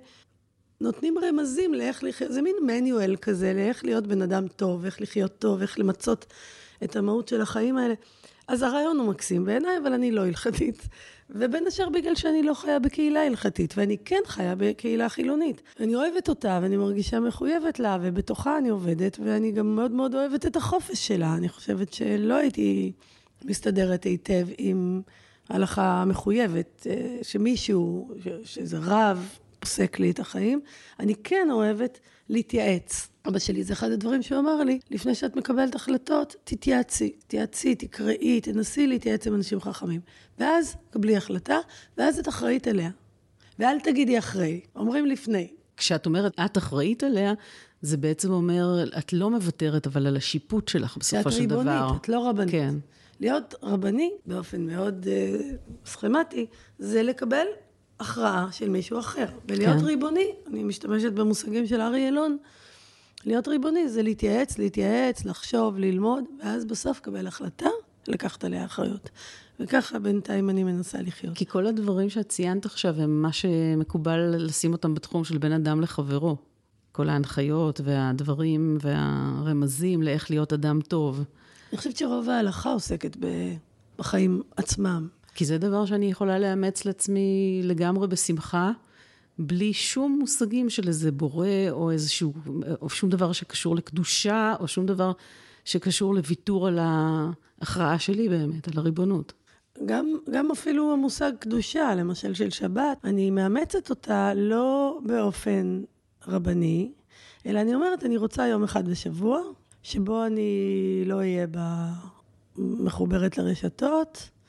שנותנים רמזים לאיך לחיות. זה מין מניואל כזה, לאיך להיות בן אדם טוב, איך לחיות טוב, איך למצות את המהות של החיים האלה. אז הרעיון הוא מקסים בעיניי, אבל אני לא הלכתית. ובין השאר בגלל שאני לא חיה בקהילה הלכתית, ואני כן חיה בקהילה חילונית. אני אוהבת אותה, ואני מרגישה מחויבת לה, ובתוכה אני עובדת, ואני גם מאוד מאוד אוהבת את החופש שלה. אני חושבת שלא הייתי מסתדרת היטב עם הלכה מחויבת, שמישהו, שזה רב, פוסק לי את החיים. אני כן אוהבת להתייעץ. אבא שלי, זה אחד הדברים שהוא אמר לי, לפני שאת מקבלת החלטות, תתייעצי, תתייעצי, תקראי, תנסי להתייעץ עם אנשים חכמים. ואז קבלי החלטה, ואז את אחראית עליה. ואל תגידי אחרי, אומרים לפני. כשאת אומרת, את אחראית עליה, זה בעצם אומר, את לא מוותרת, אבל על השיפוט שלך בסופו של דבר. שאת ריבונית, את לא רבנית. כן. להיות רבני, באופן מאוד uh, סכמטי, זה לקבל הכרעה של מישהו אחר. ולהיות כן. ריבוני, אני משתמשת במושגים של ארי אלון, להיות ריבוני זה להתייעץ, להתייעץ, לחשוב, ללמוד, ואז בסוף קבל החלטה, לקחת עליה אחריות. וככה בינתיים אני מנסה לחיות. כי כל הדברים שאת ציינת עכשיו, הם מה שמקובל לשים אותם בתחום של בן אדם לחברו. כל ההנחיות והדברים והרמזים לאיך להיות אדם טוב. אני חושבת שרוב ההלכה עוסקת בחיים עצמם. כי זה דבר שאני יכולה לאמץ לעצמי לגמרי בשמחה, בלי שום מושגים של איזה בורא, או איזשהו, או שום דבר שקשור לקדושה, או שום דבר שקשור לוויתור על ההכרעה שלי באמת, על הריבונות. גם, גם אפילו המושג קדושה, למשל של שבת, אני מאמצת אותה לא באופן רבני, אלא אני אומרת, אני רוצה יום אחד בשבוע, שבו אני לא אהיה מחוברת לרשתות,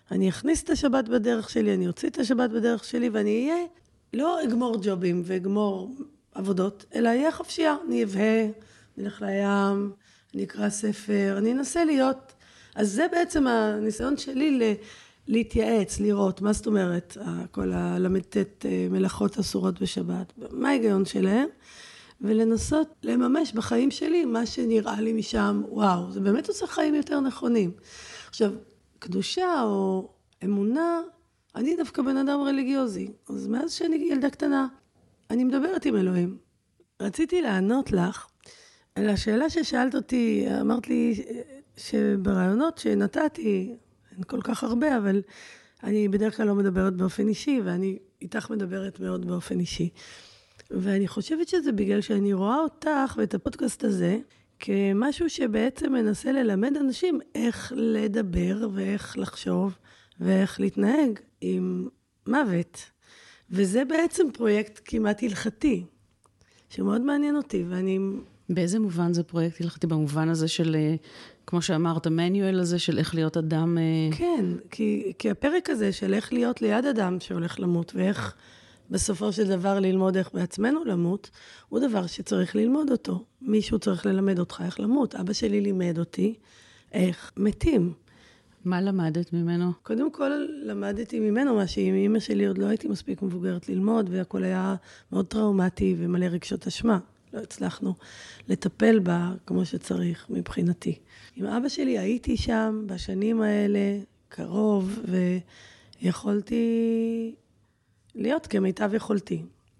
אני אכניס את השבת בדרך שלי, אני אוציא את השבת בדרך שלי, ואני אהיה, לא אגמור ג'ובים ואגמור עבודות, אלא אהיה חופשייה, אני אבהה, נלך לים, אני אקרא ספר, אני אנסה להיות, אז זה בעצם הניסיון שלי ל... להתייעץ, לראות, מה זאת אומרת, כל הלמדת מלאכות אסורות בשבת, מה ההיגיון שלהם, ולנסות לממש בחיים שלי מה שנראה לי משם, וואו, זה באמת עושה חיים יותר נכונים. עכשיו, קדושה או אמונה, אני דווקא בן אדם רליגיוזי, אז מאז שאני ילדה קטנה, אני מדברת עם אלוהים. רציתי לענות לך על השאלה ששאלת אותי, אמרת לי שברעיונות שנתתי, אין כל כך הרבה, אבל אני בדרך כלל לא מדברת באופן אישי, ואני איתך מדברת מאוד באופן אישי. ואני חושבת שזה בגלל שאני רואה אותך ואת הפודקאסט הזה, כמשהו שבעצם מנסה ללמד אנשים איך לדבר ואיך לחשוב ואיך להתנהג עם מוות. וזה בעצם פרויקט כמעט הלכתי, שמאוד מעניין אותי, ואני... באיזה מובן זה פרויקט הלכתי? במובן הזה של, כמו שאמרת, המניואל הזה של איך להיות אדם... כן, כי, כי הפרק הזה של איך להיות ליד אדם שהולך למות, ואיך בסופו של דבר ללמוד איך בעצמנו למות, הוא דבר שצריך ללמוד אותו. מישהו צריך ללמד אותך איך למות. אבא שלי לימד אותי איך מתים. מה למדת ממנו? קודם כל למדתי ממנו מה שעם אמא שלי עוד לא הייתי מספיק מבוגרת ללמוד, והכל היה מאוד טראומטי ומלא רגשות אשמה. לא הצלחנו לטפל בה כמו שצריך מבחינתי. עם אבא שלי הייתי שם בשנים האלה קרוב, ויכולתי להיות כמיטב יכולתי.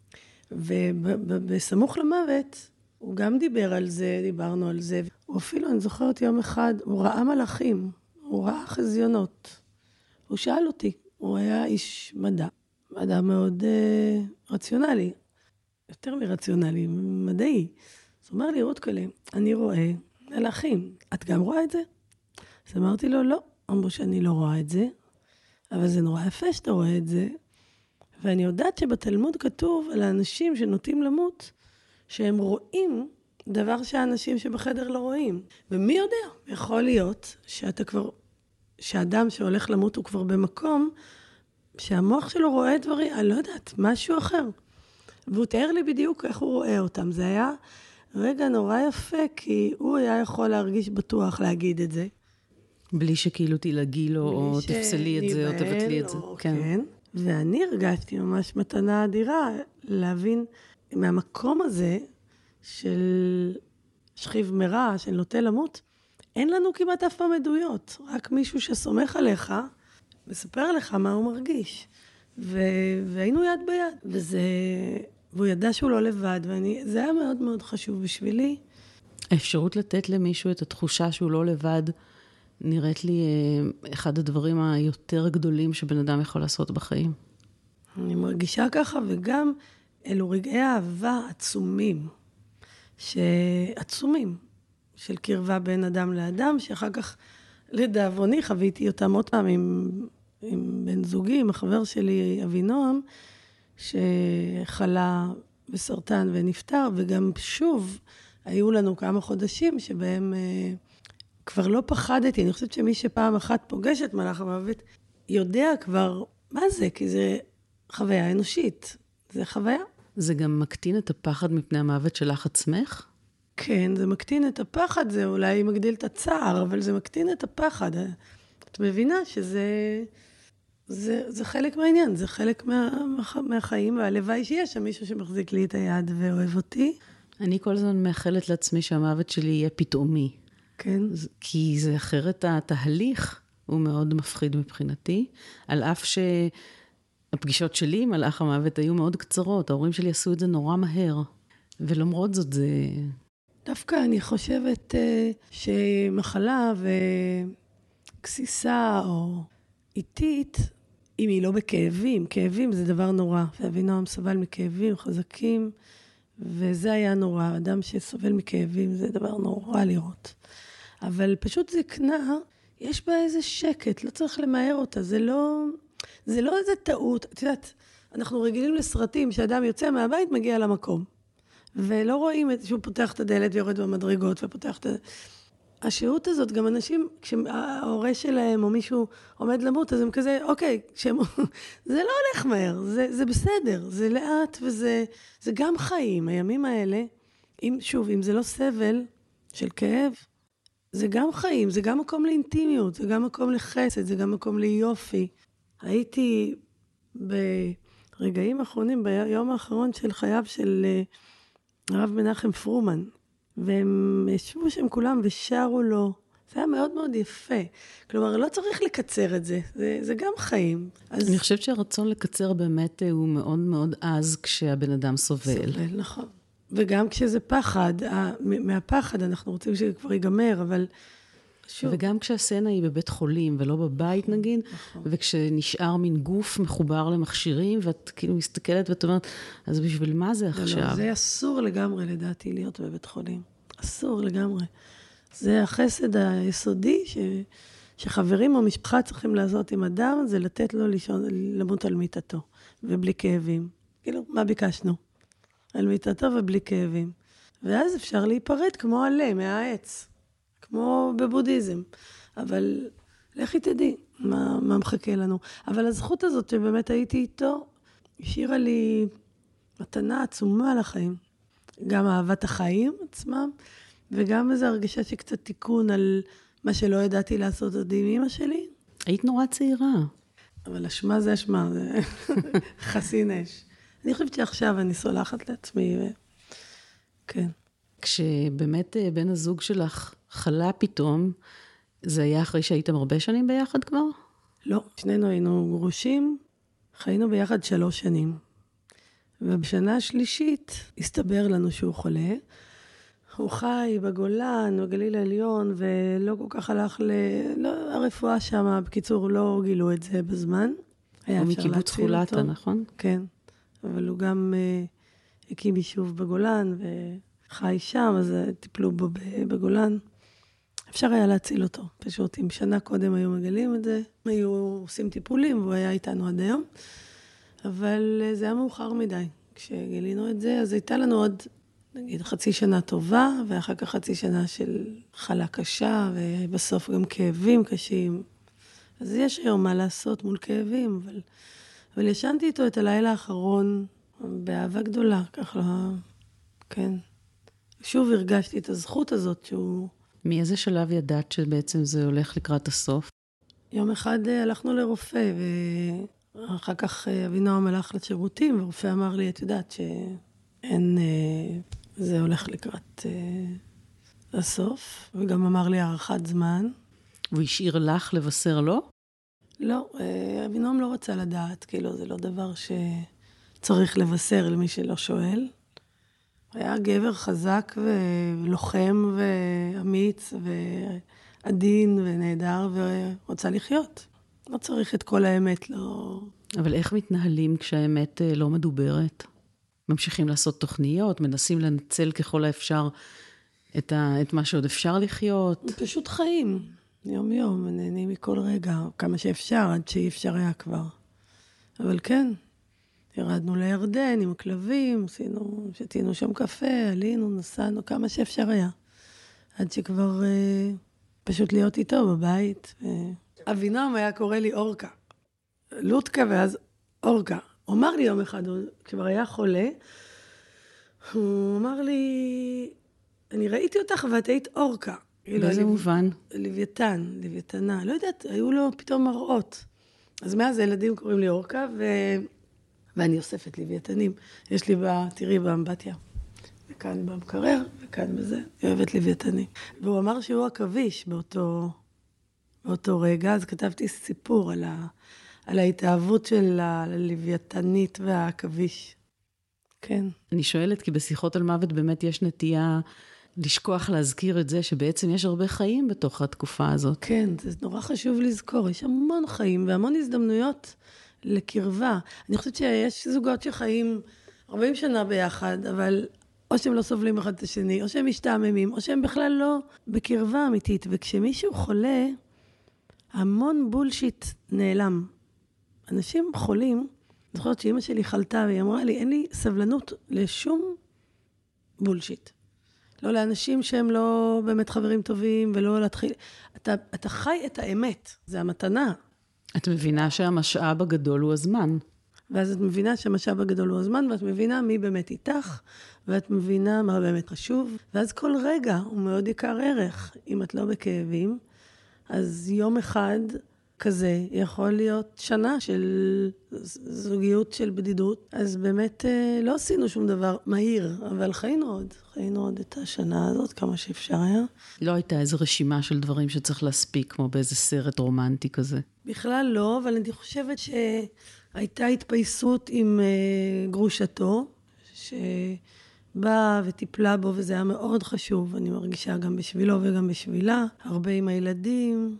ובסמוך למוות, הוא גם דיבר על זה, דיברנו על זה. הוא אפילו, אני זוכרת יום אחד, הוא ראה מלאכים, הוא ראה חזיונות. הוא שאל אותי, הוא היה איש מדע, מדע מאוד uh, רציונלי. יותר מרציונלי, מדעי. אז הוא אומר לי, רותקלה, אני רואה מלאכים. את גם רואה את זה? אז אמרתי לו, לא. אמרו שאני לא רואה את זה, אבל זה נורא יפה שאתה רואה את זה. ואני יודעת שבתלמוד כתוב על האנשים שנוטים למות, שהם רואים דבר שהאנשים שבחדר לא רואים. ומי יודע? יכול להיות שאתה כבר, שאדם שהולך למות הוא כבר במקום, שהמוח שלו רואה דברים, אני לא יודעת, משהו אחר. והוא תיאר לי בדיוק איך הוא רואה אותם. זה היה רגע נורא יפה, כי הוא היה יכול להרגיש בטוח להגיד את זה. בלי שכאילו תלעגי לו, או תפסלי את זה, או תבטלי את זה. כן. כן. ואני הרגשתי ממש מתנה אדירה, להבין מהמקום הזה, של שכיב מרע, של נוטה למות, אין לנו כמעט אף פעם עדויות. רק מישהו שסומך עליך, מספר לך מה הוא מרגיש. ו... והיינו יד ביד. וזה... והוא ידע שהוא לא לבד, וזה היה מאוד מאוד חשוב בשבילי. האפשרות לתת למישהו את התחושה שהוא לא לבד, נראית לי אחד הדברים היותר גדולים שבן אדם יכול לעשות בחיים. אני מרגישה ככה, וגם אלו רגעי אהבה עצומים, שעצומים, של קרבה בין אדם לאדם, שאחר כך לדאבוני חוויתי אותם עוד פעם עם, עם בן זוגי, עם החבר שלי אבינועם, שחלה בסרטן ונפטר, וגם שוב היו לנו כמה חודשים שבהם אה, כבר לא פחדתי. אני חושבת שמי שפעם אחת פוגש את מלאך המוות, יודע כבר מה זה, כי זה חוויה אנושית, זה חוויה. זה גם מקטין את הפחד מפני המוות שלך עצמך? כן, זה מקטין את הפחד, זה אולי מגדיל את הצער, אבל זה מקטין את הפחד. את מבינה שזה זה, זה חלק מהעניין, זה חלק מה, מהחיים, והלוואי שיש שם מישהו שמחזיק לי את היד ואוהב אותי. אני כל הזמן מאחלת לעצמי שהמוות שלי יהיה פתאומי. כן. כי זה אחרת התהליך הוא מאוד מפחיד מבחינתי, על אף שהפגישות שלי עם מלאך המוות היו מאוד קצרות, ההורים שלי עשו את זה נורא מהר, ולמרות זאת זה... דווקא אני חושבת שמחלה וכסיסה או איטית, אם היא לא בכאבים, כאבים זה דבר נורא, ואבינועם סבל מכאבים חזקים, וזה היה נורא, אדם שסובל מכאבים זה דבר נורא לראות. אבל פשוט זקנה, יש בה איזה שקט, לא צריך למהר אותה, זה לא, זה לא איזה טעות. את יודעת, אנחנו רגילים לסרטים שאדם יוצא מהבית, מגיע למקום. ולא רואים את, שהוא פותח את הדלת ויורד במדרגות ופותח את... השהות הזאת, גם אנשים, כשההורה שלהם או מישהו עומד למות, אז הם כזה, אוקיי, שהם, זה לא הולך מהר, זה, זה בסדר, זה לאט וזה זה גם חיים, הימים האלה, אם, שוב, אם זה לא סבל של כאב, זה גם חיים, זה גם מקום לאינטימיות, זה גם מקום לחסד, זה גם מקום ליופי. הייתי ברגעים האחרונים, ביום האחרון של חייו של הרב מנחם פרומן, והם ישבו שם כולם ושרו לו. זה היה מאוד מאוד יפה. כלומר, לא צריך לקצר את זה, זה, זה גם חיים. אז... אני חושבת שהרצון לקצר באמת הוא מאוד מאוד עז כשהבן אדם סובל. סובל, נכון. וגם כשזה פחד, מהפחד אנחנו רוצים שזה כבר ייגמר, אבל שוב. וגם כשהסצנה היא בבית חולים ולא בבית נגיד, נכון. וכשנשאר מין גוף מחובר למכשירים, ואת כאילו מסתכלת ואת אומרת, אז בשביל מה זה עכשיו? לא, לא, זה אסור לגמרי לדעתי להיות בבית חולים. אסור לגמרי. זה החסד היסודי ש... שחברים או משפחה צריכים לעשות עם אדם, זה לתת לו לישון, למות על מיטתו, ובלי כאבים. כאילו, מה ביקשנו? על מיטתו ובלי כאבים. ואז אפשר להיפרד כמו עלה מהעץ, כמו בבודהיזם. אבל לכי תדעי מה, מה מחכה לנו. אבל הזכות הזאת שבאמת הייתי איתו, השאירה לי מתנה עצומה לחיים. גם אהבת החיים עצמם, וגם איזו הרגשה שקצת תיקון על מה שלא ידעתי לעשות עוד עם אמא שלי. היית נורא צעירה. אבל אשמה זה אשמה, זה חסין אש. אני חושבת שעכשיו אני סולחת לעצמי, ו... כן. כשבאמת בן הזוג שלך חלה פתאום, זה היה אחרי שהייתם הרבה שנים ביחד כבר? לא, שנינו היינו גרושים, חיינו ביחד שלוש שנים. ובשנה השלישית הסתבר לנו שהוא חולה. הוא חי בגולן, בגליל העליון, ולא כל כך הלך ל... לא, הרפואה שם, בקיצור, לא גילו את זה בזמן. הוא מקיבוץ חולתה, נכון? כן, אבל הוא גם uh, הקים יישוב בגולן, וחי שם, אז טיפלו בו בגולן. אפשר היה להציל אותו, פשוט אם שנה קודם היו מגלים את זה, היו עושים טיפולים, והוא היה איתנו עד היום. אבל זה היה מאוחר מדי. כשגילינו את זה, אז הייתה לנו עוד, נגיד, חצי שנה טובה, ואחר כך חצי שנה של חלה קשה, ובסוף גם כאבים קשים. אז יש היום מה לעשות מול כאבים, אבל, אבל ישנתי איתו את הלילה האחרון, באהבה גדולה, ככה, כן. שוב הרגשתי את הזכות הזאת שהוא... מאיזה שלב ידעת שבעצם זה הולך לקראת הסוף? יום אחד הלכנו לרופא, ואחר כך אבינועם הלך לשירותים, ורופא אמר לי, את יודעת שאין, זה הולך לקראת הסוף, וגם אמר לי הערכת זמן. הוא השאיר לך לבשר לו? לא, אבינועם לא רצה לדעת, כאילו זה לא דבר שצריך לבשר למי שלא שואל. היה גבר חזק ולוחם ואמיץ ועדין ונהדר ורוצה לחיות. לא צריך את כל האמת, לא... אבל איך מתנהלים כשהאמת לא מדוברת? ממשיכים לעשות תוכניות, מנסים לנצל ככל האפשר את, ה... את מה שעוד אפשר לחיות? פשוט חיים, יום יום, נהנים מכל רגע, כמה שאפשר, עד שאי אפשר היה כבר. אבל כן, ירדנו לירדן עם הכלבים, עשינו, שתינו שם קפה, עלינו, נסענו, כמה שאפשר היה. עד שכבר אה, פשוט להיות איתו בבית. אה. אבינועם היה קורא לי אורקה. לוטקה ואז אורקה. הוא אמר לי יום אחד, הוא כבר היה חולה, הוא אמר לי, אני ראיתי אותך ואת היית אורקה. באיזה מובן? לוויתן, לוויתנה. לא יודעת, היו לו פתאום מראות. אז מאז הילדים קוראים לי אורקה, ו... ואני אוספת לוויתנים. יש לי, בה, תראי, באמבטיה. וכאן במקרר, וכאן בזה. היא אוהבת לוויתנים. והוא אמר שהוא עכביש באותו, באותו רגע, אז כתבתי סיפור על, ה, על ההתאהבות של הלוויתנית והעכביש. כן. אני שואלת, כי בשיחות על מוות באמת יש נטייה לשכוח להזכיר את זה, שבעצם יש הרבה חיים בתוך התקופה הזאת. כן, זה נורא חשוב לזכור. יש המון חיים והמון הזדמנויות לקרבה. אני חושבת שיש זוגות שחיים ארבעים שנה ביחד, אבל או שהם לא סובלים אחד את השני, או שהם משתעממים, או שהם בכלל לא בקרבה אמיתית. וכשמישהו חולה, המון בולשיט נעלם. אנשים חולים, אני זוכרת שאמא שלי חלתה, והיא אמרה לי, אין לי סבלנות לשום בולשיט. לא לאנשים שהם לא באמת חברים טובים, ולא להתחיל... אתה, אתה חי את האמת, זה המתנה. את מבינה שהמשאב הגדול הוא הזמן. ואז את מבינה שהמשאב הגדול הוא הזמן, ואת מבינה מי באמת איתך, ואת מבינה מה באמת חשוב, ואז כל רגע הוא מאוד יקר ערך. אם את לא בכאבים, אז יום אחד כזה יכול להיות שנה של זוגיות של בדידות. אז באמת לא עשינו שום דבר מהיר, אבל חיינו עוד. חיינו עוד את השנה הזאת כמה שאפשר היה. לא הייתה איזו רשימה של דברים שצריך להספיק, כמו באיזה סרט רומנטי כזה. בכלל לא, אבל אני חושבת שהייתה התפייסות עם גרושתו, שבאה וטיפלה בו, וזה היה מאוד חשוב. אני מרגישה גם בשבילו וגם בשבילה. הרבה עם הילדים,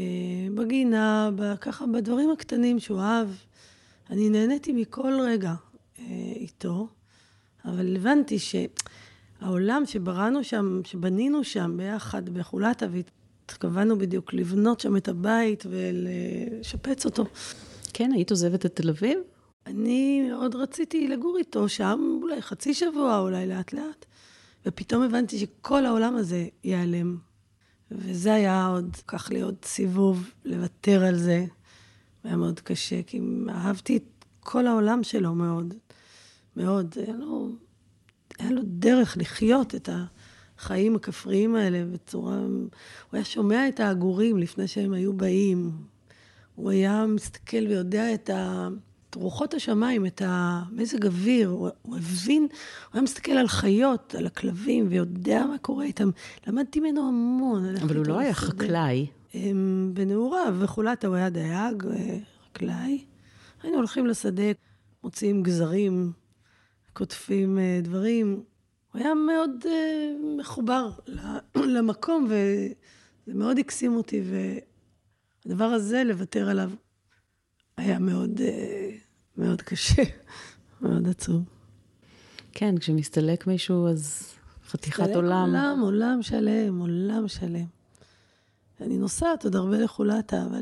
בגינה, ככה בדברים הקטנים שהוא אהב. אני נהניתי מכל רגע איתו, אבל הבנתי שהעולם שבראנו שם, שבנינו שם ביחד בחולתה, והתכוונו בדיוק לבנות שם את הבית ולשפץ אותו. כן, היית עוזבת את תל אביב? אני מאוד רציתי לגור איתו שם, אולי חצי שבוע, אולי לאט לאט, ופתאום הבנתי שכל העולם הזה ייעלם. וזה היה עוד, כך לי עוד סיבוב, לוותר על זה. היה מאוד קשה, כי אהבתי את כל העולם שלו מאוד, מאוד. היה לו, היה לו דרך לחיות את החיים הכפריים האלה בצורה... הוא היה שומע את האגורים לפני שהם היו באים. הוא היה מסתכל ויודע את ה... את רוחות השמיים, את המזג אוויר, הוא, הוא הבין, הוא היה מסתכל על חיות, על הכלבים, ויודע מה קורה איתם. למדתי ממנו המון. אבל הוא לא היה חקלאי. בנעוריו, וחולתה הוא היה דייג, חקלאי. היינו הולכים לשדה, מוציאים גזרים, כותפים דברים. הוא היה מאוד מחובר למקום, וזה מאוד הקסים אותי, והדבר הזה, לוותר עליו, היה מאוד, מאוד קשה, מאוד עצוב. כן, כשמסתלק מישהו, אז חתיכת עולם. עולם, עולם שלם, עולם שלם. אני נוסעת עוד הרבה לחולתה, אבל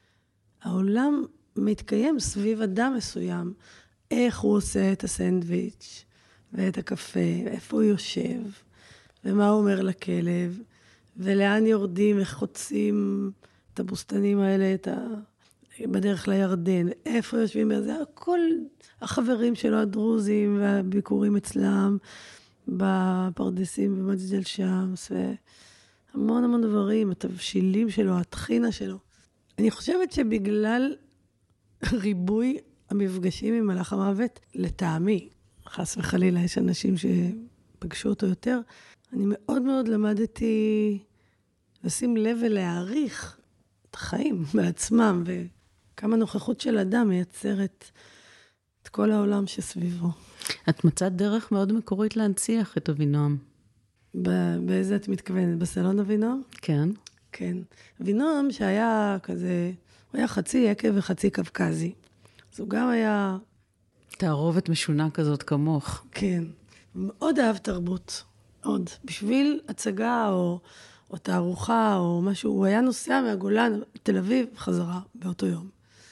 העולם מתקיים סביב אדם מסוים. איך הוא עושה את הסנדוויץ' ואת הקפה, איפה הוא יושב, ומה הוא אומר לכלב, ולאן יורדים, איך חוצים את הבוסתנים האלה, את ה... בדרך לירדן, איפה יושבים בזה, כל החברים שלו הדרוזים והביקורים אצלם, בפרדסים במג'דל שמס, והמון המון דברים, התבשילים שלו, התחינה שלו. אני חושבת שבגלל ריבוי המפגשים עם מלאך המוות, לטעמי, חס וחלילה, יש אנשים שפגשו אותו יותר, אני מאוד מאוד למדתי לשים לב ולהעריך את החיים בעצמם, וכמה נוכחות של אדם מייצרת את כל העולם שסביבו. את מצאת דרך מאוד מקורית להנציח את אבינועם. באיזה את מתכוונת? בסלון אבינועם? כן. כן. אבינועם שהיה כזה, הוא היה חצי יקב וחצי קווקזי. אז הוא גם היה... תערובת משונה כזאת כמוך. כן. הוא מאוד אהב תרבות. עוד. בשביל הצגה או, או תערוכה או משהו, הוא היה נוסע מהגולן, תל אביב, חזרה באותו יום.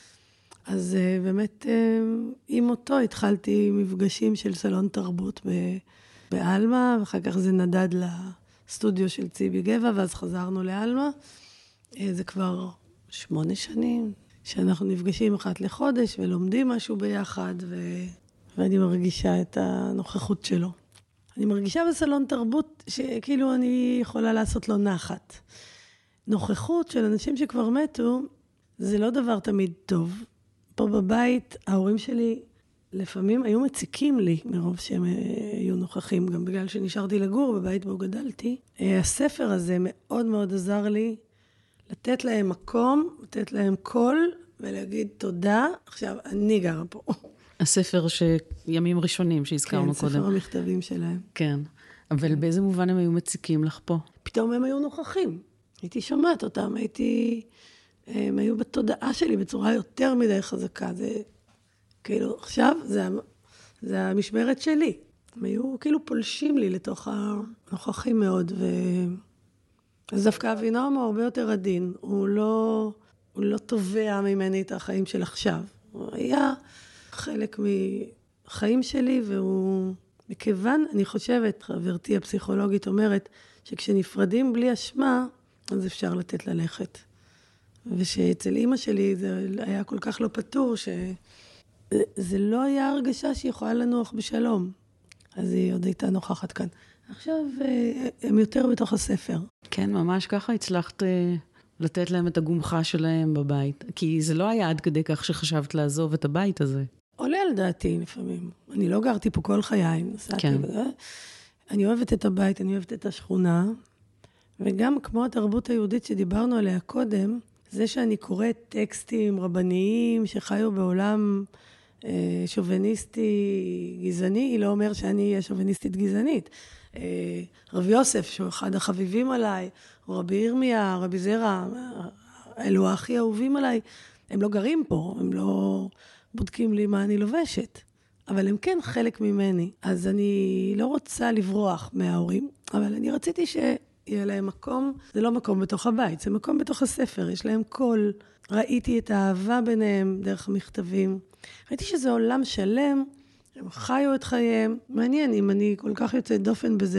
אז uh, באמת, uh, עם אותו התחלתי מפגשים של סלון תרבות ב- באלמה, ואחר כך זה נדד לסטודיו של ציבי גבע, ואז חזרנו לאלמה. Uh, זה כבר שמונה שנים, שאנחנו נפגשים אחת לחודש, ולומדים משהו ביחד, ו... ואני מרגישה את הנוכחות שלו. אני מרגישה בסלון תרבות, שכאילו אני יכולה לעשות לו נחת. נוכחות של אנשים שכבר מתו, זה לא דבר תמיד טוב. פה בבית, ההורים שלי לפעמים היו מציקים לי, מרוב שהם היו נוכחים, גם בגלל שנשארתי לגור בבית בו גדלתי. הספר הזה מאוד מאוד עזר לי לתת להם מקום, לתת להם קול, ולהגיד תודה, עכשיו אני גרה פה. הספר שימים ראשונים שהזכרנו כן, קודם. כן, ספר המכתבים שלהם. כן, אבל כן. באיזה מובן הם היו מציקים לך פה? פתאום הם היו נוכחים. הייתי שומעת אותם, הייתי... הם היו בתודעה שלי בצורה יותר מדי חזקה. זה כאילו, עכשיו זה, זה המשמרת שלי. הם היו כאילו פולשים לי לתוך הנוכחים מאוד. ו... אז דווקא אבינועם הוא הרבה יותר עדין. הוא לא, הוא לא תובע ממני את החיים של עכשיו. הוא היה חלק מחיים שלי, והוא מכיוון, אני חושבת, חברתי הפסיכולוגית אומרת, שכשנפרדים בלי אשמה, אז אפשר לתת ללכת. ושאצל אמא שלי זה היה כל כך לא פתור, שזה לא היה הרגשה שהיא יכולה לנוח בשלום. אז היא עוד הייתה נוכחת כאן. עכשיו הם יותר בתוך הספר. כן, ממש ככה הצלחת לתת להם את הגומחה שלהם בבית. כי זה לא היה עד כדי כך שחשבת לעזוב את הבית הזה. עולה על דעתי לפעמים. אני לא גרתי פה כל חיי. כן. אני אוהבת את הבית, אני אוהבת את השכונה. וגם כמו התרבות היהודית שדיברנו עליה קודם, זה שאני קוראת טקסטים רבניים שחיו בעולם אה, שוביניסטי גזעני, היא לא אומר שאני אהיה שוביניסטית גזענית. אה, רבי יוסף, שהוא אחד החביבים עליי, או רבי ירמיה, רבי זרע, אלו הכי אהובים עליי, הם לא גרים פה, הם לא בודקים לי מה אני לובשת, אבל הם כן חלק ממני. אז אני לא רוצה לברוח מההורים, אבל אני רציתי ש... יהיה להם מקום, זה לא מקום בתוך הבית, זה מקום בתוך הספר, יש להם קול. ראיתי את האהבה ביניהם דרך המכתבים. ראיתי שזה עולם שלם, הם חיו את חייהם. מעניין אם אני כל כך יוצאת דופן בזה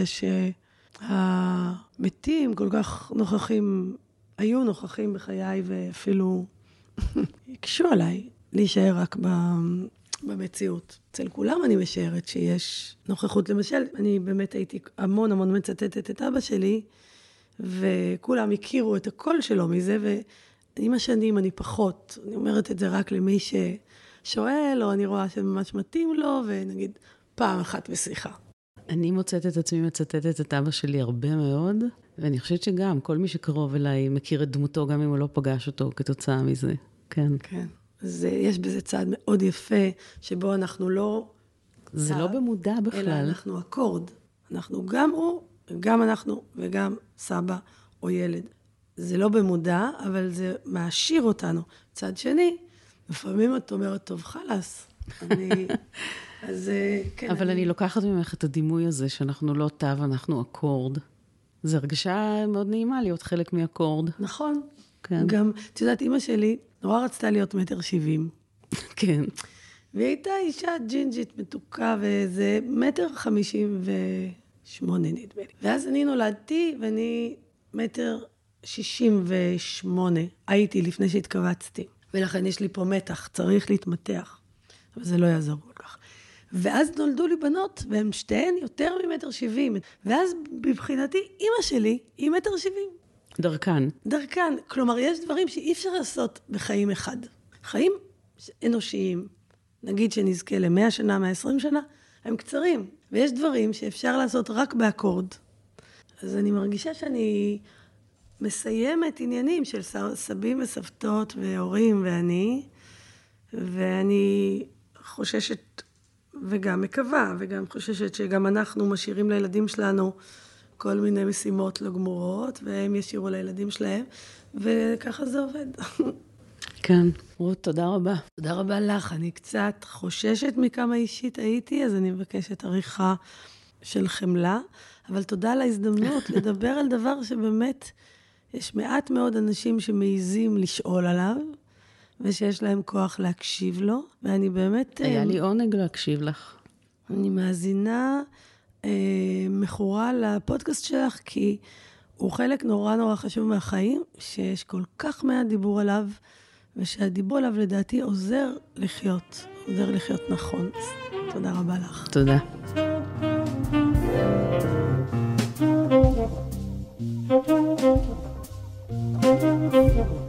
שהמתים כל כך נוכחים, היו נוכחים בחיי ואפילו יקשו עליי להישאר רק ב... במציאות. אצל כולם אני משערת שיש נוכחות. למשל, אני באמת הייתי המון המון מצטטת את אבא שלי, וכולם הכירו את הקול שלו מזה, ועם השנים אני פחות. אני אומרת את זה רק למי ששואל, או אני רואה שממש מתאים לו, ונגיד פעם אחת בשיחה. אני מוצאת את עצמי מצטטת את אבא שלי הרבה מאוד, ואני חושבת שגם כל מי שקרוב אליי מכיר את דמותו, גם אם הוא לא פגש אותו כתוצאה מזה. כן. כן. אז יש בזה צעד מאוד יפה, שבו אנחנו לא... זה צעד, לא במודע בכלל. אלא אנחנו אקורד. אנחנו גם הוא, גם אנחנו, וגם סבא או ילד. זה לא במודע, אבל זה מעשיר אותנו. צד שני, לפעמים את אומרת, טוב, חלס. אני... אז כן. אבל אני... אני לוקחת ממך את הדימוי הזה, שאנחנו לא תו, אנחנו אקורד. זו הרגשה מאוד נעימה להיות חלק מאקורד. נכון. כן. גם, את יודעת, אמא שלי נורא רצתה להיות מטר שבעים. כן. והיא הייתה אישה ג'ינג'ית מתוקה, וזה מטר חמישים ושמונה נדמה לי. ואז אני נולדתי, ואני מטר שישים ושמונה הייתי לפני שהתכווצתי. ולכן יש לי פה מתח, צריך להתמתח. אבל זה לא יעזור כל כך. ואז נולדו לי בנות, והן שתיהן יותר ממטר שבעים. ואז בבחינתי, אמא שלי היא מטר שבעים. דרכן. דרכן. כלומר, יש דברים שאי אפשר לעשות בחיים אחד. חיים אנושיים, נגיד שנזכה למאה שנה, מאה עשרים שנה, הם קצרים. ויש דברים שאפשר לעשות רק באקורד. אז אני מרגישה שאני מסיימת עניינים של סבים וסבתות והורים ואני, ואני חוששת וגם מקווה, וגם חוששת שגם אנחנו משאירים לילדים שלנו כל מיני משימות לא גמורות, והם ישירו לילדים שלהם, וככה זה עובד. כן, רות, תודה רבה. תודה רבה לך. אני קצת חוששת מכמה אישית הייתי, אז אני מבקשת עריכה של חמלה, אבל תודה על ההזדמנות לדבר על דבר שבאמת יש מעט מאוד אנשים שמעיזים לשאול עליו, ושיש להם כוח להקשיב לו, ואני באמת... היה לי עונג להקשיב לך. אני מאזינה אה, מכורה לפודקאסט שלך, כי הוא חלק נורא נורא חשוב מהחיים, שיש כל כך מעט דיבור עליו, ושהדיבור עליו לדעתי עוזר לחיות, עוזר לחיות נכון. תודה רבה לך. תודה. Thank you.